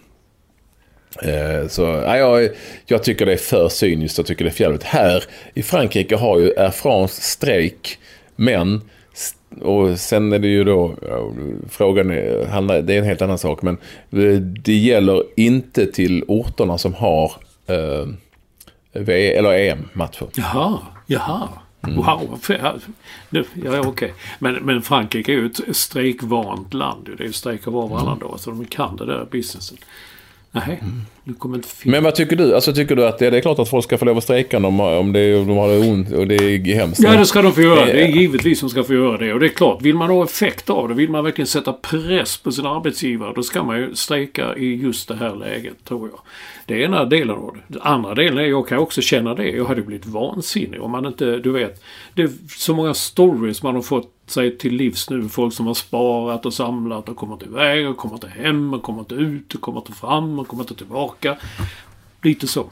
D: Så jag tycker det är för cyniskt. Jag tycker det är fjärligt. Här i Frankrike har ju Air France strejk, men och sen är det ju då frågan det är en helt annan sak, men det gäller inte till orterna som har eller EM-matcher.
E: Jaha. Wow, ja, okej. Men Frankrike är ju ett strejkvant land. Det är ju strejkar var varannan dag, så de kan det där businessen. Nej, nu kommer inte fel. Men
D: vad tycker du? Alltså tycker du att det är klart att folk ska få lov att strejka om de har det ont och det är hemskt?
E: Ja, det ska de få göra. Det är givetvis som ska få göra det. Och det är klart, vill man ha effekt av det, vill man verkligen sätta press på sina arbetsgivare, då ska man ju strejka i just det här läget, tror jag. Det är ena delen av det. Den andra delen är, jag kan också känna det. Jag hade blivit vansinnig om man inte, du vet, det är så många stories man har fått sig till livs nu. Folk som har sparat och samlat och kommer till väg och kommer till hem och kommer till ut och kommer till fram och kommer till tillbaka. Lite så.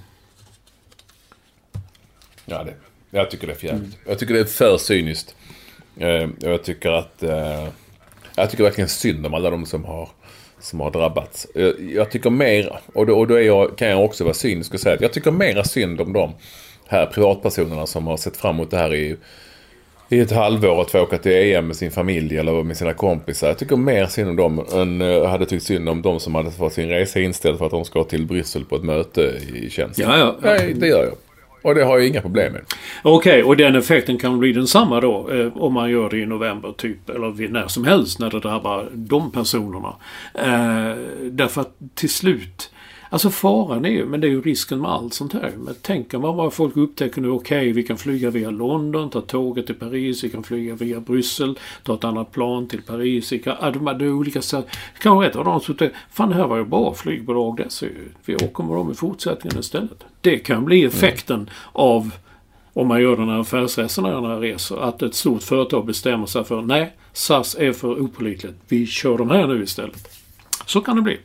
D: Ja, jag tycker det är fjärligt. Jag tycker det är för cyniskt. Jag tycker att jag tycker verkligen synd om alla de som har drabbats. Jag tycker mer, och då kan jag också vara cynisk och säga att jag tycker mera synd om de här privatpersonerna som har sett fram emot det här i ett halvår att få åka till EM med sin familj eller med sina kompisar. Jag tycker mer synd om dem än jag hade tyckt synd om de som hade fått sin resa inställd för att de ska till Bryssel på ett möte i tjänsten.
E: Ja.
D: Nej, det gör jag. Och det har jag inga problem med.
E: Okej, och den effekten kan bli densamma då om man gör det i november typ, eller när som helst när det drabbar de personerna. Därför att till slut, alltså faran är ju, men det är ju risken med allt sånt här. Men tänker man vad folk upptäcker nu, okej, vi kan flyga via London, ta tåget till Paris, vi kan flyga via Bryssel, ta ett annat plan till Paris, det är olika sätt. Kanske ett av dem som säger, fan det här var ju bra flygbolag där, så vi åker med dem i fortsättningen istället. Det kan bli effekten av, om man gör den här affärsresenärerna resor, att ett stort företag bestämmer sig för, nej, SAS är för opålitligt, vi kör de här nu istället. Så kan det bli.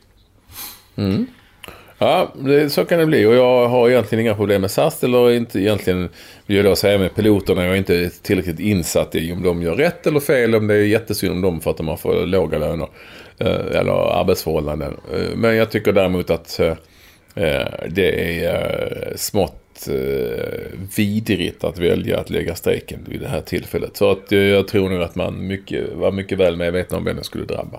D: Ja, så kan det bli. Och jag har egentligen inga problem med SAS, eller inte egentligen, vill jag då säga, med piloterna. Jag är inte tillräckligt insatt i om de gör rätt eller fel, om det är jättesynd om dem för att de har för låga löner eller arbetsförhållanden. Men jag tycker däremot att Det är smått vidrigt att välja att lägga strejken vid det här tillfället. Så att jag tror nog att man var mycket väl medveten om vem det skulle drabba.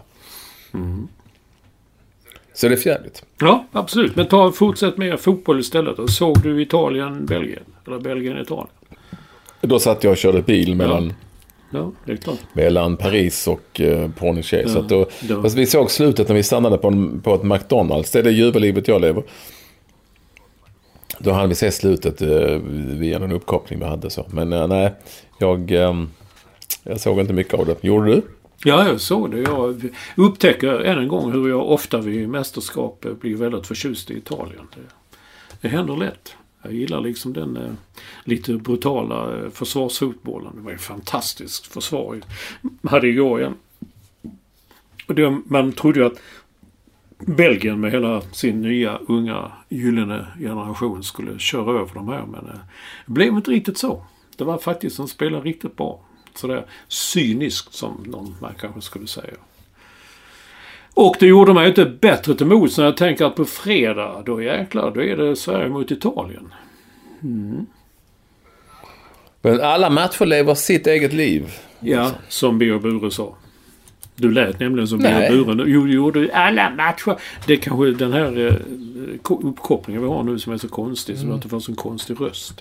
D: Så det är fjärligt.
E: Ja, absolut. Men fortsätt med fotboll istället. Och såg du Italien-Belgien? Eller Belgien-Italien?
D: Då satt jag och körde bil mellan
E: det är klart.
D: Mellan Paris och Pornichet. Så att då. Fast vi såg slutet när vi stannade på ett McDonalds. Det är det jubellivet jag lever. Då hade vi sett slutet via en uppkoppling vi hade. Så. Men nej, jag såg inte mycket av det. Gjorde du?
E: Ja, jag såg det. Jag upptäcker än en gång hur jag ofta vid mästerskap blir väldigt förtjust i Italien. Det händer lätt. Jag gillar liksom den lite brutala försvarsfotbollen. Det var ju fantastiskt försvar. Man hade igår igen. Och man trodde ju att Belgien med hela sin nya, unga, gyllene generation skulle köra över de här. Men det blev inte riktigt så. Det var faktiskt som spelade riktigt bra. Sådär cyniskt som man kanske skulle säga. Och det gjorde mig inte bättre till mods när jag tänker att på fredag, då är det Sverige mot Italien.
D: Men alla matcher lever sitt eget liv.
E: Ja, som Björn Bure sa. Du lät nämligen som Björn Bure. Jo, gjorde alla matcher. Det är kanske den här uppkopplingen vi har nu som är så konstig. Som inte får så en konstig röst.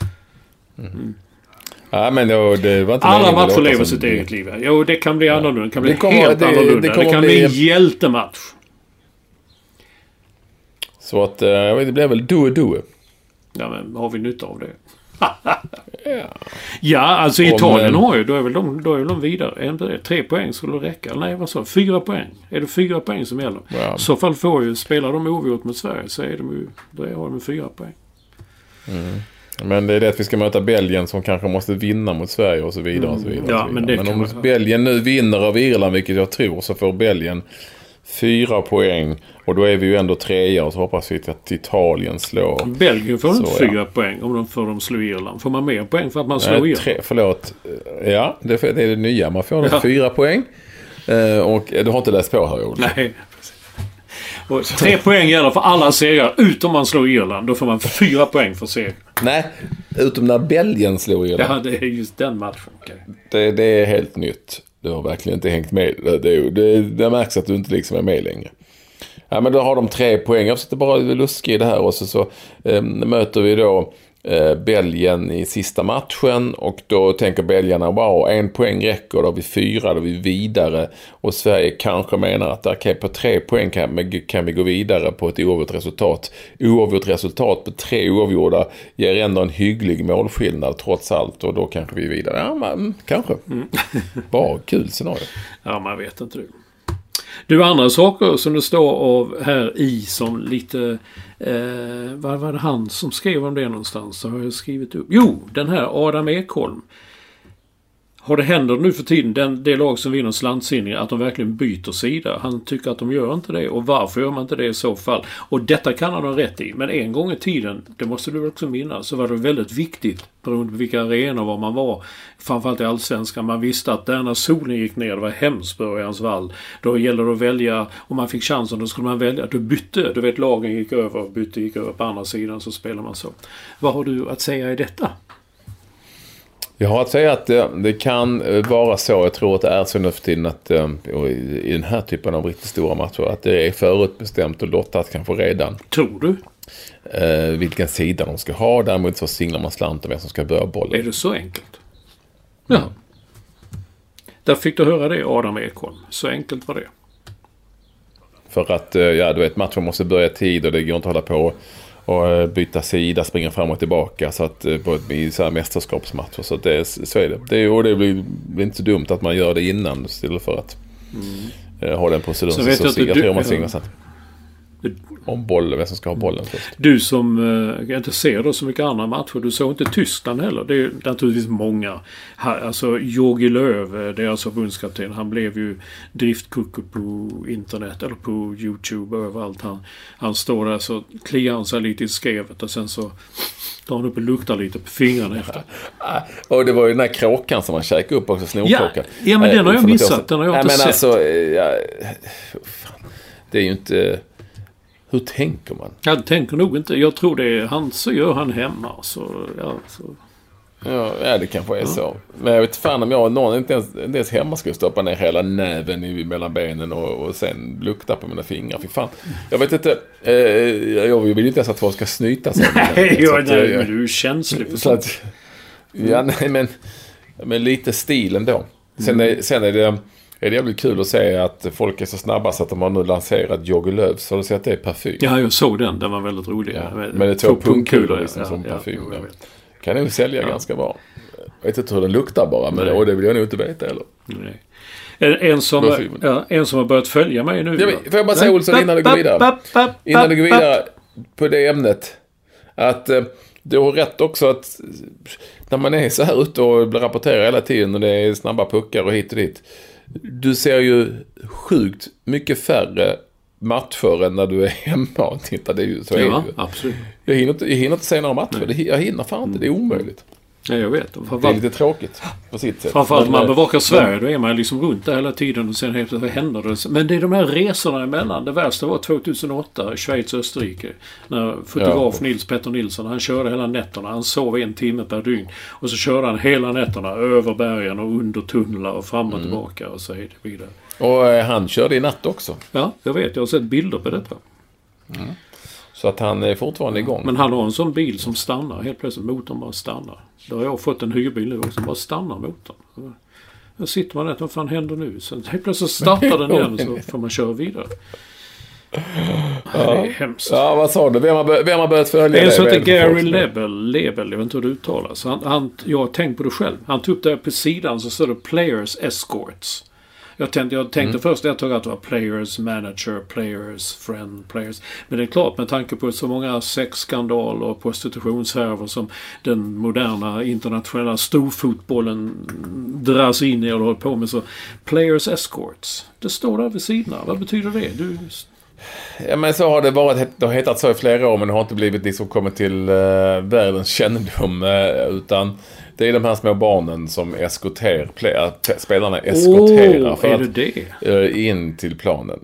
D: Ja, men det var inte
E: alla matcher lever sitt eget liv. Jo, det kan bli annorlunda. Det kan bli helt annorlunda. Det kan bli en hjältematch.
D: Så att det blir väl do.
E: Ja, men har vi nytta av det? Ja, alltså Italien har ju, då är de vidare. 3 poäng skulle räcka. Nej, vad sa 4 poäng. Är det 4 poäng som gäller?
D: Ja.
E: I så fall får ju, spelar de oavgjort mot Sverige så är då har de 4 poäng.
D: Men det är det att vi ska möta Belgien som kanske måste vinna mot Sverige och så vidare. Och så vidare,
E: ja,
D: och så vidare. Men om
E: Belgien
D: nu vinner av Irland, vilket jag tror, så får Belgien 4 poäng. Och då är vi ju ändå 3 och så hoppas vi att Italien slår.
E: Belgien får inte 4 poäng om de slår Irland. Får man mer poäng för att man slår Irland?
D: Förlåt. Ja, det är det nya. Man får 4 poäng. Och du har inte läst på här, Joel.
E: Nej. Och 3 poäng gäller för alla segrar utom man slår Irland. Då får man 4 poäng för seger.
D: Nej, utom när Belgien slår Irland.
E: Ja, det är just den matchen. Okay.
D: Det är helt nytt. Du har verkligen inte hängt med. Det märks att du inte liksom är med längre. Ja, men då har de 3 poäng. Jag sitter bara luskig i det här. Och så möter vi då Belgien i sista matchen. Och då tänker belgarna, wow, 1 poäng räcker. Då har vi 4, då är vi vidare. Och Sverige kanske menar att okay, på 3 poäng kan vi gå vidare på ett oavgjort resultat. Oavgjort resultat på 3 oavgjorda ger ändå en hygglig målskillnad trots allt. Och då kanske vi är vidare. Ja, men kanske. Bra, kul scenario.
E: Ja, man vet inte det. Du, andra saker som det står av här i som lite vad var det han som skrev om det någonstans, så har jag skrivit upp. Jo, den här Adam Ekholm. Har det händer nu för tiden det lag som vinner slantsindringar att de verkligen byter sida? Han tycker att de gör inte det. Och varför gör man inte det i så fall? Och detta kan han ha rätt i. Men en gång i tiden, det måste du också minnas, så var det väldigt viktigt beroende på vilka arenor var man var. Framförallt i Allsvenskan. Man visste att där när solen gick ner, det var Hemsbö i hans vall. Då gällde det att välja, om man fick chansen, då skulle man välja. Du bytte, du vet, lagen gick över, gick över på andra sidan, så spelar man så. Vad har du att säga i detta?
D: Jag har att säga att det kan vara så, jag tror att det är så nu för tiden att i den här typen av riktigt stora matcher att det är förutbestämt och lottat kanske redan.
E: Tror du?
D: Vilken sida de ska ha, däremot så singlar man slant om vem som ska börja bollen.
E: Är det så enkelt? Ja. Där fick du höra det, Adam Ekholm. Så enkelt var det.
D: För att, ja, du vet, matchen måste börja tid och det går inte att hålla på och byta sida, springa fram och tillbaka så att i så här mästerskapsmatcher, så att så är det. Det blir inte så dumt att man gör det innan istället för att ha den proceduren. Så jag tror man singlar sen. Om bollen, vem som ska ha bollen först.
E: Du som inte ser då så mycket andra matcher, du såg inte Tyskland heller. Det är naturligtvis många. Alltså Jogi Löw, deras förbundskapten, han blev ju driftkucku på internet eller på YouTube överallt. Han står där, så kliar han sig lite i skrevet och sen så tar han upp och luktar lite på fingrarna efter.
D: Och det var ju den här kråkan som man käkade upp också, snorkråkan.
E: Ja, men den har jag missat. Den har jag inte sett.
D: Alltså, det är ju inte... Hur tänker man?
E: Jag tänker nog inte. Jag tror det är han, så gör han hemma. Så.
D: Ja, det kanske är så. Men jag vet fan om jag inte ens hemma skulle stoppa ner hela näven mellan benen och sen lukta på mina fingrar. Fy fan. Jag vet inte. Jag vill inte ens att folk ska snyta sig.
E: Nej, men du är känslig för sånt.
D: Men lite stil ändå. Sen är det jävligt kul att se att folk är så snabba så att de har nu lanserat Joggelövs. Så du ser att det är parfym.
E: Ja, jag såg den var väldigt rolig.
D: Ja, men det är 2 pungkulor liksom, som parfym. Ja, kan nog sälja ganska bra. Jag vet inte hur den luktar bara, men och det vill jag nog inte veta heller.
E: Nej. En som har börjat följa mig nu.
D: Får jag bara säga, Olsson, innan du går vidare på det ämnet, att du har rätt också att när man är så här ute och rapporterar hela tiden och det är snabba puckar och hit och dit, du ser ju sjukt mycket färre matcher än när du är hemma och tittar. Det är ju så. Ja,
E: absolut.
D: Jag hinner inte se några matcher. Jag hinner fan inte. Det är omöjligt.
E: Ja, jag vet.
D: Det är lite tråkigt på sitt sätt.
E: Framförallt man bevakar Sverige, då är man liksom runt där hela tiden och sen helt plötsligt händer det. Men det är de här resorna emellan. Det värsta var 2008, Schweiz och Österrike. När fotograf Nils Petter Nilsson, han körde hela nätterna. Han sov 1 timme per dygn. Och så körde han hela nätterna över bergen och under tunnlar och fram och tillbaka och så vidare.
D: Och han körde i natt också.
E: Ja, jag vet. Jag har sett bilder på detta.
D: Mm. Så att han är fortfarande igång.
E: Men han har en sån bil som stannar. Helt plötsligt motorn bara stannar. Då har jag fått en hyrbil nu också. Bara stannar motorn. Då sitter man där. Vad fan händer nu? Så helt plötsligt startar den igen så får man köra vidare. Ja. Det är hemskt.
D: Ja, vad sa du? Vem har börjat följa det?
E: En som heter Gary Lebel. Jag vet inte hur det uttalas. Jag har tänkt på det själv. Han tog upp där på sidan så står det Players Escorts. Jag tänkte först att det var players, manager, players, friend, players. Men det är klart, med tanke på så många sexskandaler och prostitutionshärvor som den moderna internationella storfotbollen dras in i och håller på med, så players escorts. Det står där vid sidan. Vad betyder det?
D: Ja, men så har det varit. Det har hetat så i flera år, men det har inte blivit liksom kommit till världens kännedom, utan det är de här små barnen som spelarna eskorterar för att in till planen.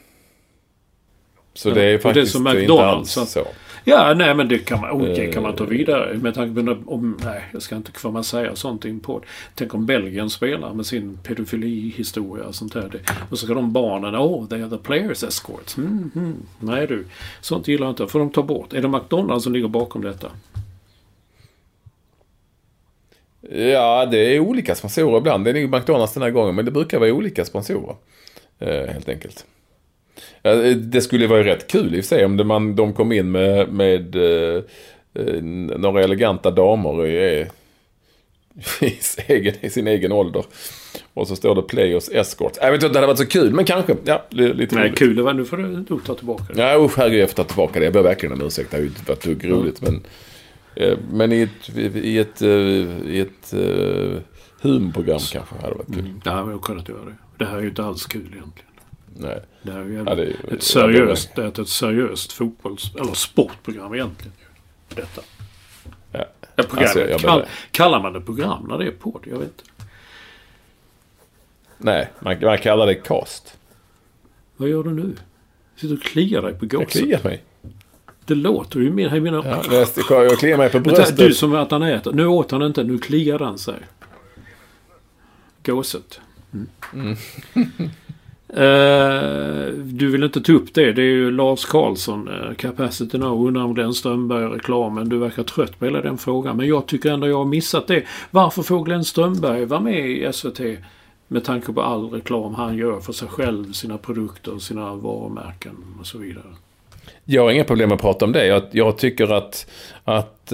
D: Så det är faktiskt det är inte alls så.
E: Ja, nej, men det kan man ta vidare. Med tanke på jag ska inte få man säga sånt in på. Tänk om Belgien spelar med sin pedofilihistoria och sånt här. Och så ska de barnen, they are the players escorts. Nej du, sånt gillar jag inte. Får de ta bort. Är det McDonald's som ligger bakom detta?
D: Ja, det är olika sponsorer ibland. Det är ju McDonald's den här gången, men det brukar vara olika sponsorer. Helt enkelt. Det skulle vara rätt kul i sig om de kom in med några eleganta damer i sin egen ålder. Och så står det Players Escort. Jag vet inte, det hade varit så kul, men kanske. Ja, lite
E: nej, kul. Det var, nu får du ta tillbaka det.
D: Ja, herregud, jag får ta tillbaka det. Jag ber verkligen om ursäkt. Det har ju varit roligt, men i ett humorprogram kanske hade varit kul.
E: Det här var jag kunnat göra det. Det här är ju inte alls kul egentligen.
D: Nej.
E: Det här är ju ett seriöst fotbolls- eller sportprogram egentligen. Detta.
D: Ja.
E: Kallar man det program när det är på det? Jag vet inte.
D: Nej, man kallar det cast.
E: Vad gör du nu? Sitter du och kliar dig på gåsen?
D: Jag kliar mig.
E: Det låter ju mer.
D: Jag kliar mig på bröstet.
E: Du som att han äter. Nu åt han inte, nu kliar han sig. Gåset. Du vill inte ta upp det. Det är ju Lars Karlsson, Capacity Now, undrar om Glenn Strömberg-reklamen. Du verkar trött på hela den frågan. Men jag tycker ändå jag har missat det. Varför får Glenn Strömberg vara med i SVT med tanke på all reklam han gör för sig själv, sina produkter, sina varumärken och så vidare?
D: Jag har inga problem att prata om det. Jag tycker att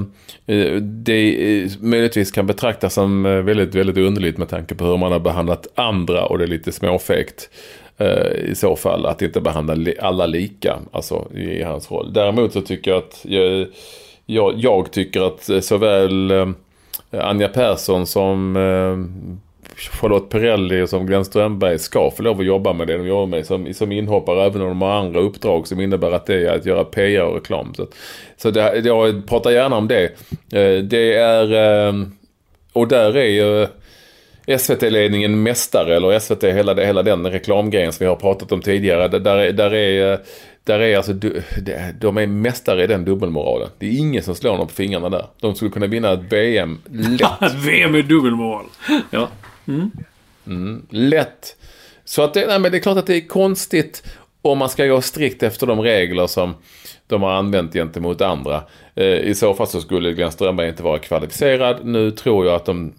D: det möjligtvis kan betraktas som väldigt, väldigt underligt med tanke på hur man har behandlat andra, och det är lite småfäkt i så fall att inte behandla alla lika, alltså i hans roll. Däremot så tycker jag att jag tycker att såväl Anja Persson som Charlotte Perrelli och som Glenn Strömberg ska få lov att jobba med det de jobbar med som inhoppare, även om de har andra uppdrag som innebär att det är att göra PR och reklam. Så jag pratar gärna om det. Det är och där är SVT-ledningen mästare, eller SVT hela den reklamgrejen som vi har pratat om tidigare. Där är alltså, de är mästare i den dubbelmoralen. Det är ingen som slår dem på fingrarna där. De skulle kunna vinna ett VM lätt.
E: VM i dubbelmoral. Ja.
D: Lätt. Så att det är klart att det är konstigt om man ska gå strikt efter de regler som de har använt gentemot andra. I så fall så skulle Glenn Strömberg inte vara kvalificerad. Nu tror jag att de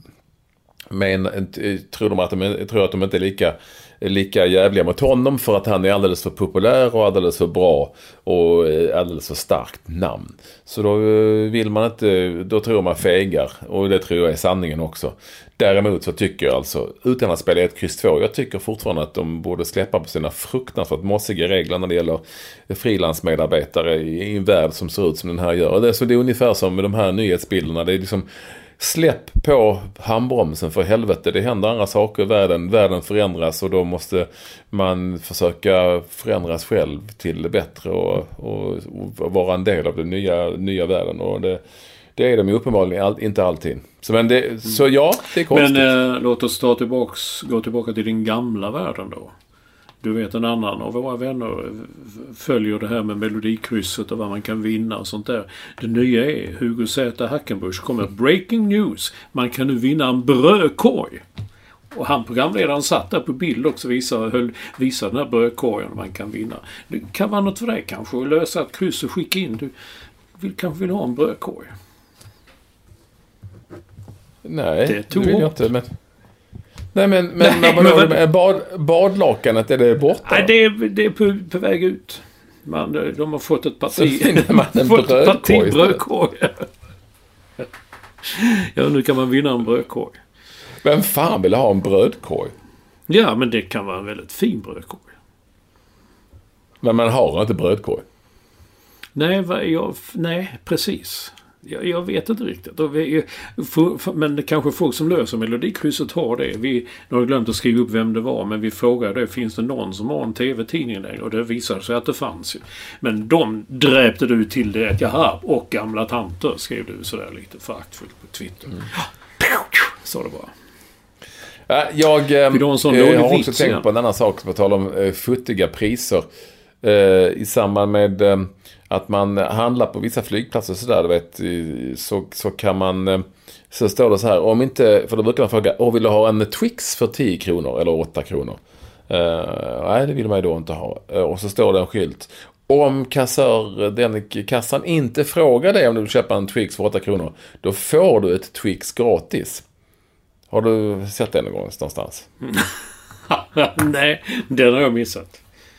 D: tror att de inte är lika jävliga mot honom, för att han är alldeles för populär och alldeles för bra och alldeles för starkt namn. Så då vill man inte, då tror man fegar, och det tror jag är sanningen också. Däremot så tycker jag alltså, utan att spela 1-2, jag tycker fortfarande att de borde släppa på sina fruktansvärt mossiga regler när det gäller frilansmedarbetare i en värld som ser ut som den här gör. Och det är ungefär som med de här nyhetsbilderna, det är liksom släpp på handbromsen för helvete. Det händer andra saker i världen. Världen förändras och då måste man försöka förändras själv till det bättre och vara en del av den nya världen. Och det är de ju uppenbarligen inte alltid. Så ja, det är konstigt.
E: Men låt oss gå tillbaka till den gamla världen då. Du vet, en annan av våra vänner följer det här med Melodikrysset och vad man kan vinna och sånt där. Det nya är Hugo Z. Hackenbusch kommer breaking news. Man kan nu vinna en brödkorg. Och han programledaren satt där på bild också visar den här brödkorgen man kan vinna. Det kan vara något för dig kanske att lösa ett kryss och skicka in. Du kanske vill ha en brödkorg.
D: Nej, det vill jag inte. Men badlakanet, är det borta?
E: Nej, det är på väg ut. De har fått ett parti brödkorg. Ja, nu kan man vinna en brödkorg.
D: Vem fan vill ha en brödkorg?
E: Ja, men det kan vara en väldigt fin brödkorg.
D: Men man har inte brödkorg.
E: Nej, precis. Jag vet inte riktigt. Men det kanske folk som löser Melodikrysset har det. Vi har glömt att skriva upp vem det var, men vi frågade, finns det någon som har en tv-tidning längre? Och det visade sig att det fanns ju. Men de dräpte du till det, jaha, och gamla tanter, skrev du sådär lite föraktfullt på Twitter. Så det bara.
D: Jag har också tänkt på en annan sak, på tal om futtiga priser i samband med att man handlar på vissa flygplatser så där, du vet, så kan man, så står det så här, om inte, för då brukar man fråga, vill du ha en Twix för 10 kronor eller 8 kronor? Nej, det vill man ju då inte ha. Och så står det en skylt. Om den kassan inte frågar dig om du vill köpa en Twix för 8 kronor, då får du ett Twix gratis. Har du sett det någon gång någonstans?
E: Nej, den har jag missat.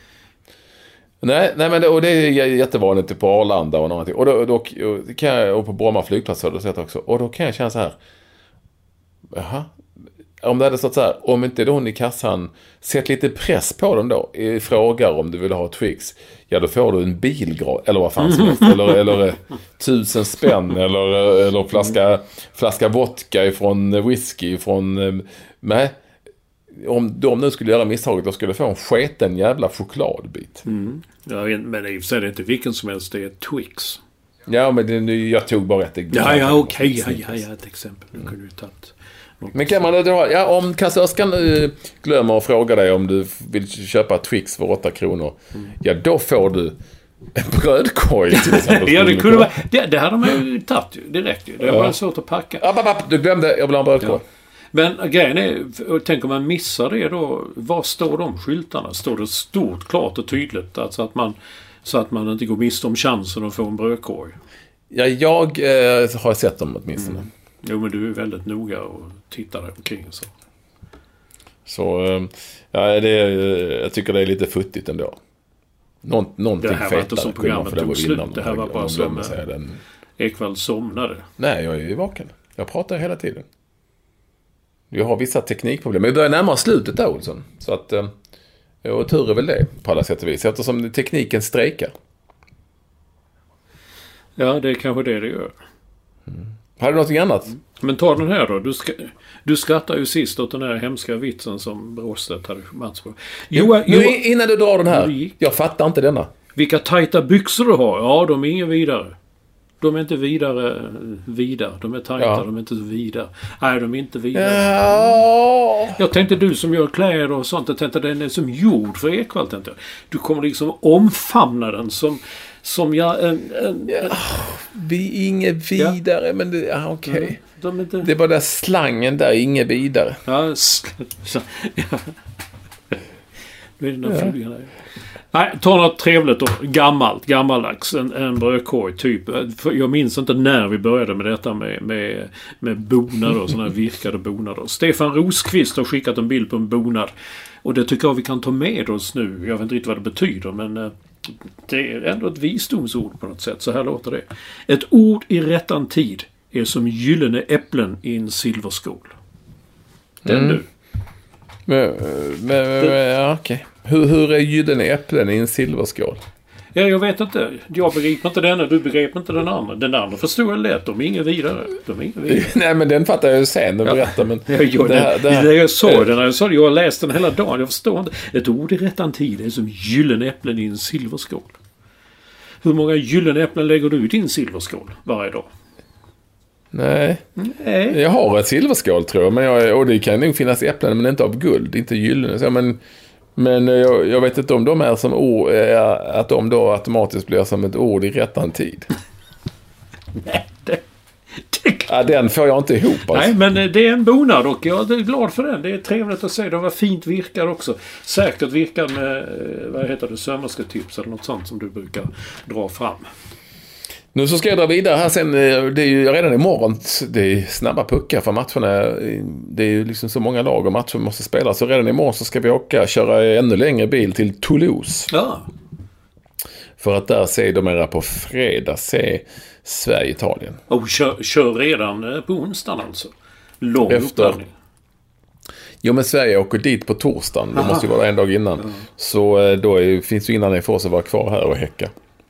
D: Nej, men och det är jättevanligt på Arlanda och någonting. Och då kan jag, och på Bromma flygplats har du sett också. Och då kan jag känna så här. Jaha. Om det hade stått så här, om inte då i kassan sett lite press på dem då, frågar om du vill ha Twix, ja då får du en bilgrad eller vad fan som helst, eller 1000 spänn eller flaska vodka ifrån whisky från nej. Om de nu skulle göra misstaget, då skulle de få en sketen jävla chokladbit.
E: Ja, men i och för sig är det inte vilken som helst, det är Twix.
D: Ja, men jag tog bara ett exempel.
E: Ja, okej. Ja, ett exempel. Nu kunde du tagit.
D: Men kan man då, om kassörskan glömmer att fråga dig om du vill köpa Twix för 8 kronor, ja då får du en brödkorg till exempel.
E: Ja, det kunde vara, det hade man ju tagit ju, direkt ju. Det var svårt att packa.
D: Du glömde, jag vill ha en brödkorg. Ja.
E: Men grejen är, tänk om man missar det då, var står de skyltarna? Står det stort, klart och tydligt, alltså så att man inte går miste om chansen att få en brödkorg? Ja,
D: jag har sett dem åtminstone.
E: Jo, men du är väldigt noga och tittar där omkring så.
D: Så, jag tycker det är lite futtigt ändå. Någonting
E: det här var inte som programmet tog slut. Det här var bara som Ekvall somnade.
D: Nej, jag är ju vaken. Jag pratar hela tiden. Jag har vissa teknikproblem. Men vi börjar närmare slutet där, Olsson. Så att, och tur är väl det på alla sätt och vis. Eftersom tekniken strejkar.
E: Ja, det är kanske det gör.
D: Har du något annat?
E: Men ta den här då. Du skrattar ju sist åt den här hemska vitsen som Bråstedt hade Mats på.
D: Innan du drar den här. Jag fattar inte denna.
E: Vilka tajta byxor du har. Ja, de är ingen vidare. De är inte vidare. De är tajta, de är inte så vidare. Nej, de är inte vidare.
D: Ja.
E: Jag tänkte du som gör kläder och sånt, jag tänkte den är som gjord för Ekwall, tänkte jag. Du kommer liksom omfamna den som jag...
D: Vi är inget vidare, men det... okej.
E: Inte...
D: Det var där slangen där, inget vidare.
E: Ja, Nu är det några flyga där. Nej, ta något trevligt då. Gammaldags. En brödkorg typ. Jag minns inte när vi började med detta med bonader och sådana här virkade bonader. Stefan Rosqvist har skickat en bild på en bonad. Och det tycker jag vi kan ta med oss nu. Jag vet inte riktigt vad det betyder, men det är ändå ett visdomsord på något sätt. Så här låter det. Ett ord i rättan tid är som gyllene äpplen i en silverskål. Den du.
D: Men okej. Hur är gyllene äpplen i en silverskål?
E: Ja, jag vet inte. Jag begriper inte den och du begriper inte den andra. Den andra förstår jag lätt. De är inga vidare.
D: Nej, men den fattar jag ju sen och berättar. Men
E: jag sa det när jag sa det. Jag har läst den hela dagen. Jag förstår inte. Ett ord i rättan tid är som gyllene äpplen i en silverskål. Hur många gyllene äpplen lägger du i din silverskål varje dag?
D: Nej. Jag har ett silverskål tror jag. Och det kan nog finnas äpplen men inte av guld. Inte gyllene. Så, men jag vet inte om de är som ord, att de då automatiskt blir som ett ord i rättan tid.
E: Nej,
D: den får jag inte ihop. Alltså.
E: Nej, men det är en bonad och jag är glad för den. Det är trevligt att se. De var fint virkad också. Säkert virkad med, vad heter det, sömmersketips eller något sånt som du brukar dra fram.
D: Nu så ska jag dra vidare här sen. Det är ju redan imorgon. Det är snabba puckar för matcherna. Det är ju liksom så många lag och matcher måste spela. Så redan imorgon så ska vi köra ännu längre bil till Toulouse.
E: Ja.
D: För att där se de är på fredag. Se Sverige-Italien.
E: Och kör redan på onsdagen alltså. Lång uppvärmning.
D: Jo, men Sverige åker dit på torsdagen. Det måste ju vara en dag innan. Ja. Så då finns ju innan det för oss att vara kvar här och häcka.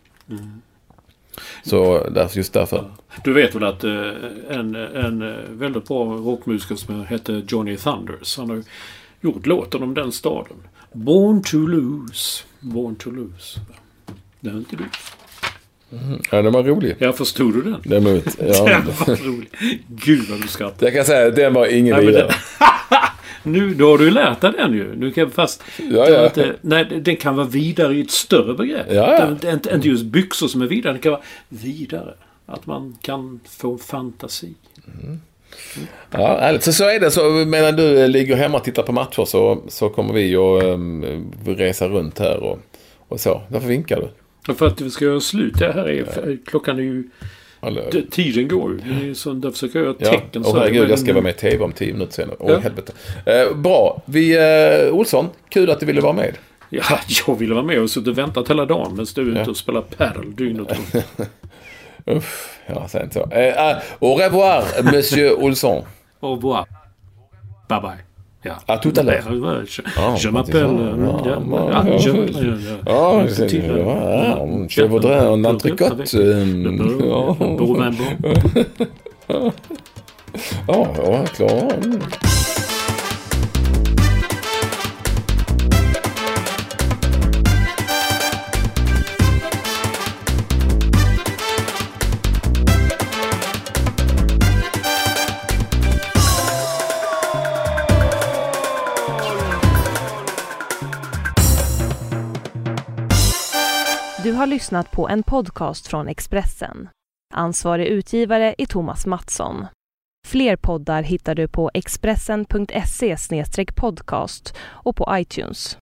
D: Så just därför.
E: Du vet väl att en väldigt bra rockmusiker som heter Johnny Thunders, han har gjort låten om den staden. Born to lose. Det är inte du.
D: Ja, den var rolig.
E: Jag förstod du den?
D: Den var
E: rolig. Gud vad du skrattar.
D: Jag kan säga att den var ingen vidare.
E: Nu, då har du lärt dig den ju. Nu kan fast den kan vara vidare i ett större begrepp.
D: Ja.
E: Inte just byxor som är vidare. Den kan vara vidare. Att man kan få fantasi.
D: Ja, ärligt. Så är det. Så medan du ligger hemma och tittar på matcher så kommer vi att resa runt här och så. Därför vinkar du.
E: För att vi ska göra slut. Det här är klockan är ju... Tiden går ju. Där försöker jag göra tecken.
D: Ja, och herregud, jag ska vara med i TV om 10 minuter senare. Helvete. Bra. Olsson, kul att du ville vara med.
E: Ja, jag ville vara med och så väntat hela dagen men stod ute och spela paddle dygnet runt.
D: Uff, säg inte så. Au revoir, monsieur Olsson.
E: Au revoir. Bye bye. Ja.
D: À tout à l'heure.
E: Je m'appelle...
D: Je voudrais un entrecote. Ja, klar.
C: Du har lyssnat på en podcast från Expressen. Ansvarig utgivare är Thomas Mattsson. Fler poddar hittar du på expressen.se/podcast och på iTunes.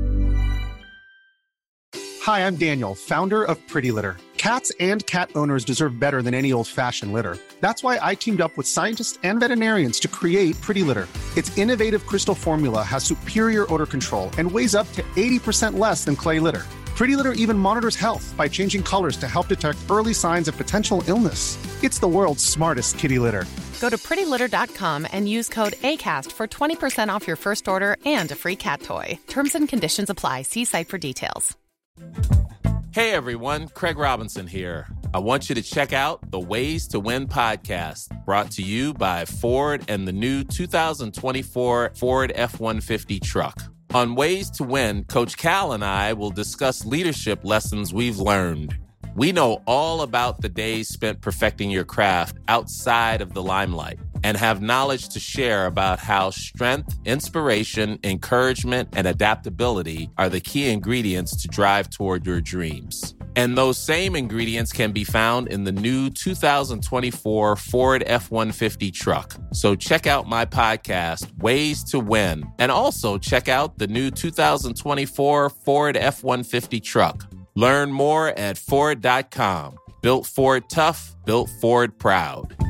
G: Hi, I'm Daniel, founder of Pretty Litter. Cats and cat owners deserve better than any old-fashioned litter. That's why I teamed up with scientists and veterinarians to create Pretty Litter. Its innovative crystal formula has superior odor control and weighs up to 80% less than clay litter. Pretty Litter even monitors health by changing colors to help detect early signs of potential illness. It's the world's smartest kitty litter.
H: Go to prettylitter.com and use code ACAST for 20% off your first order and a free cat toy. Terms and conditions apply. See site for details.
I: Hey everyone, Craig Robinson here. I want you to check out the Ways to Win podcast, brought to you by Ford and the new 2024 Ford F-150 truck. On Ways to Win, Coach Cal and I will discuss leadership lessons we've learned. We know all about the days spent perfecting your craft outside of the limelight and have knowledge to share about how strength, inspiration, encouragement, and adaptability are the key ingredients to drive toward your dreams. And those same ingredients can be found in the new 2024 Ford F-150 truck. So check out my podcast, Ways to Win, and also check out the new 2024 Ford F-150 truck. Learn more at Ford.com. Built Ford tough, built Ford proud.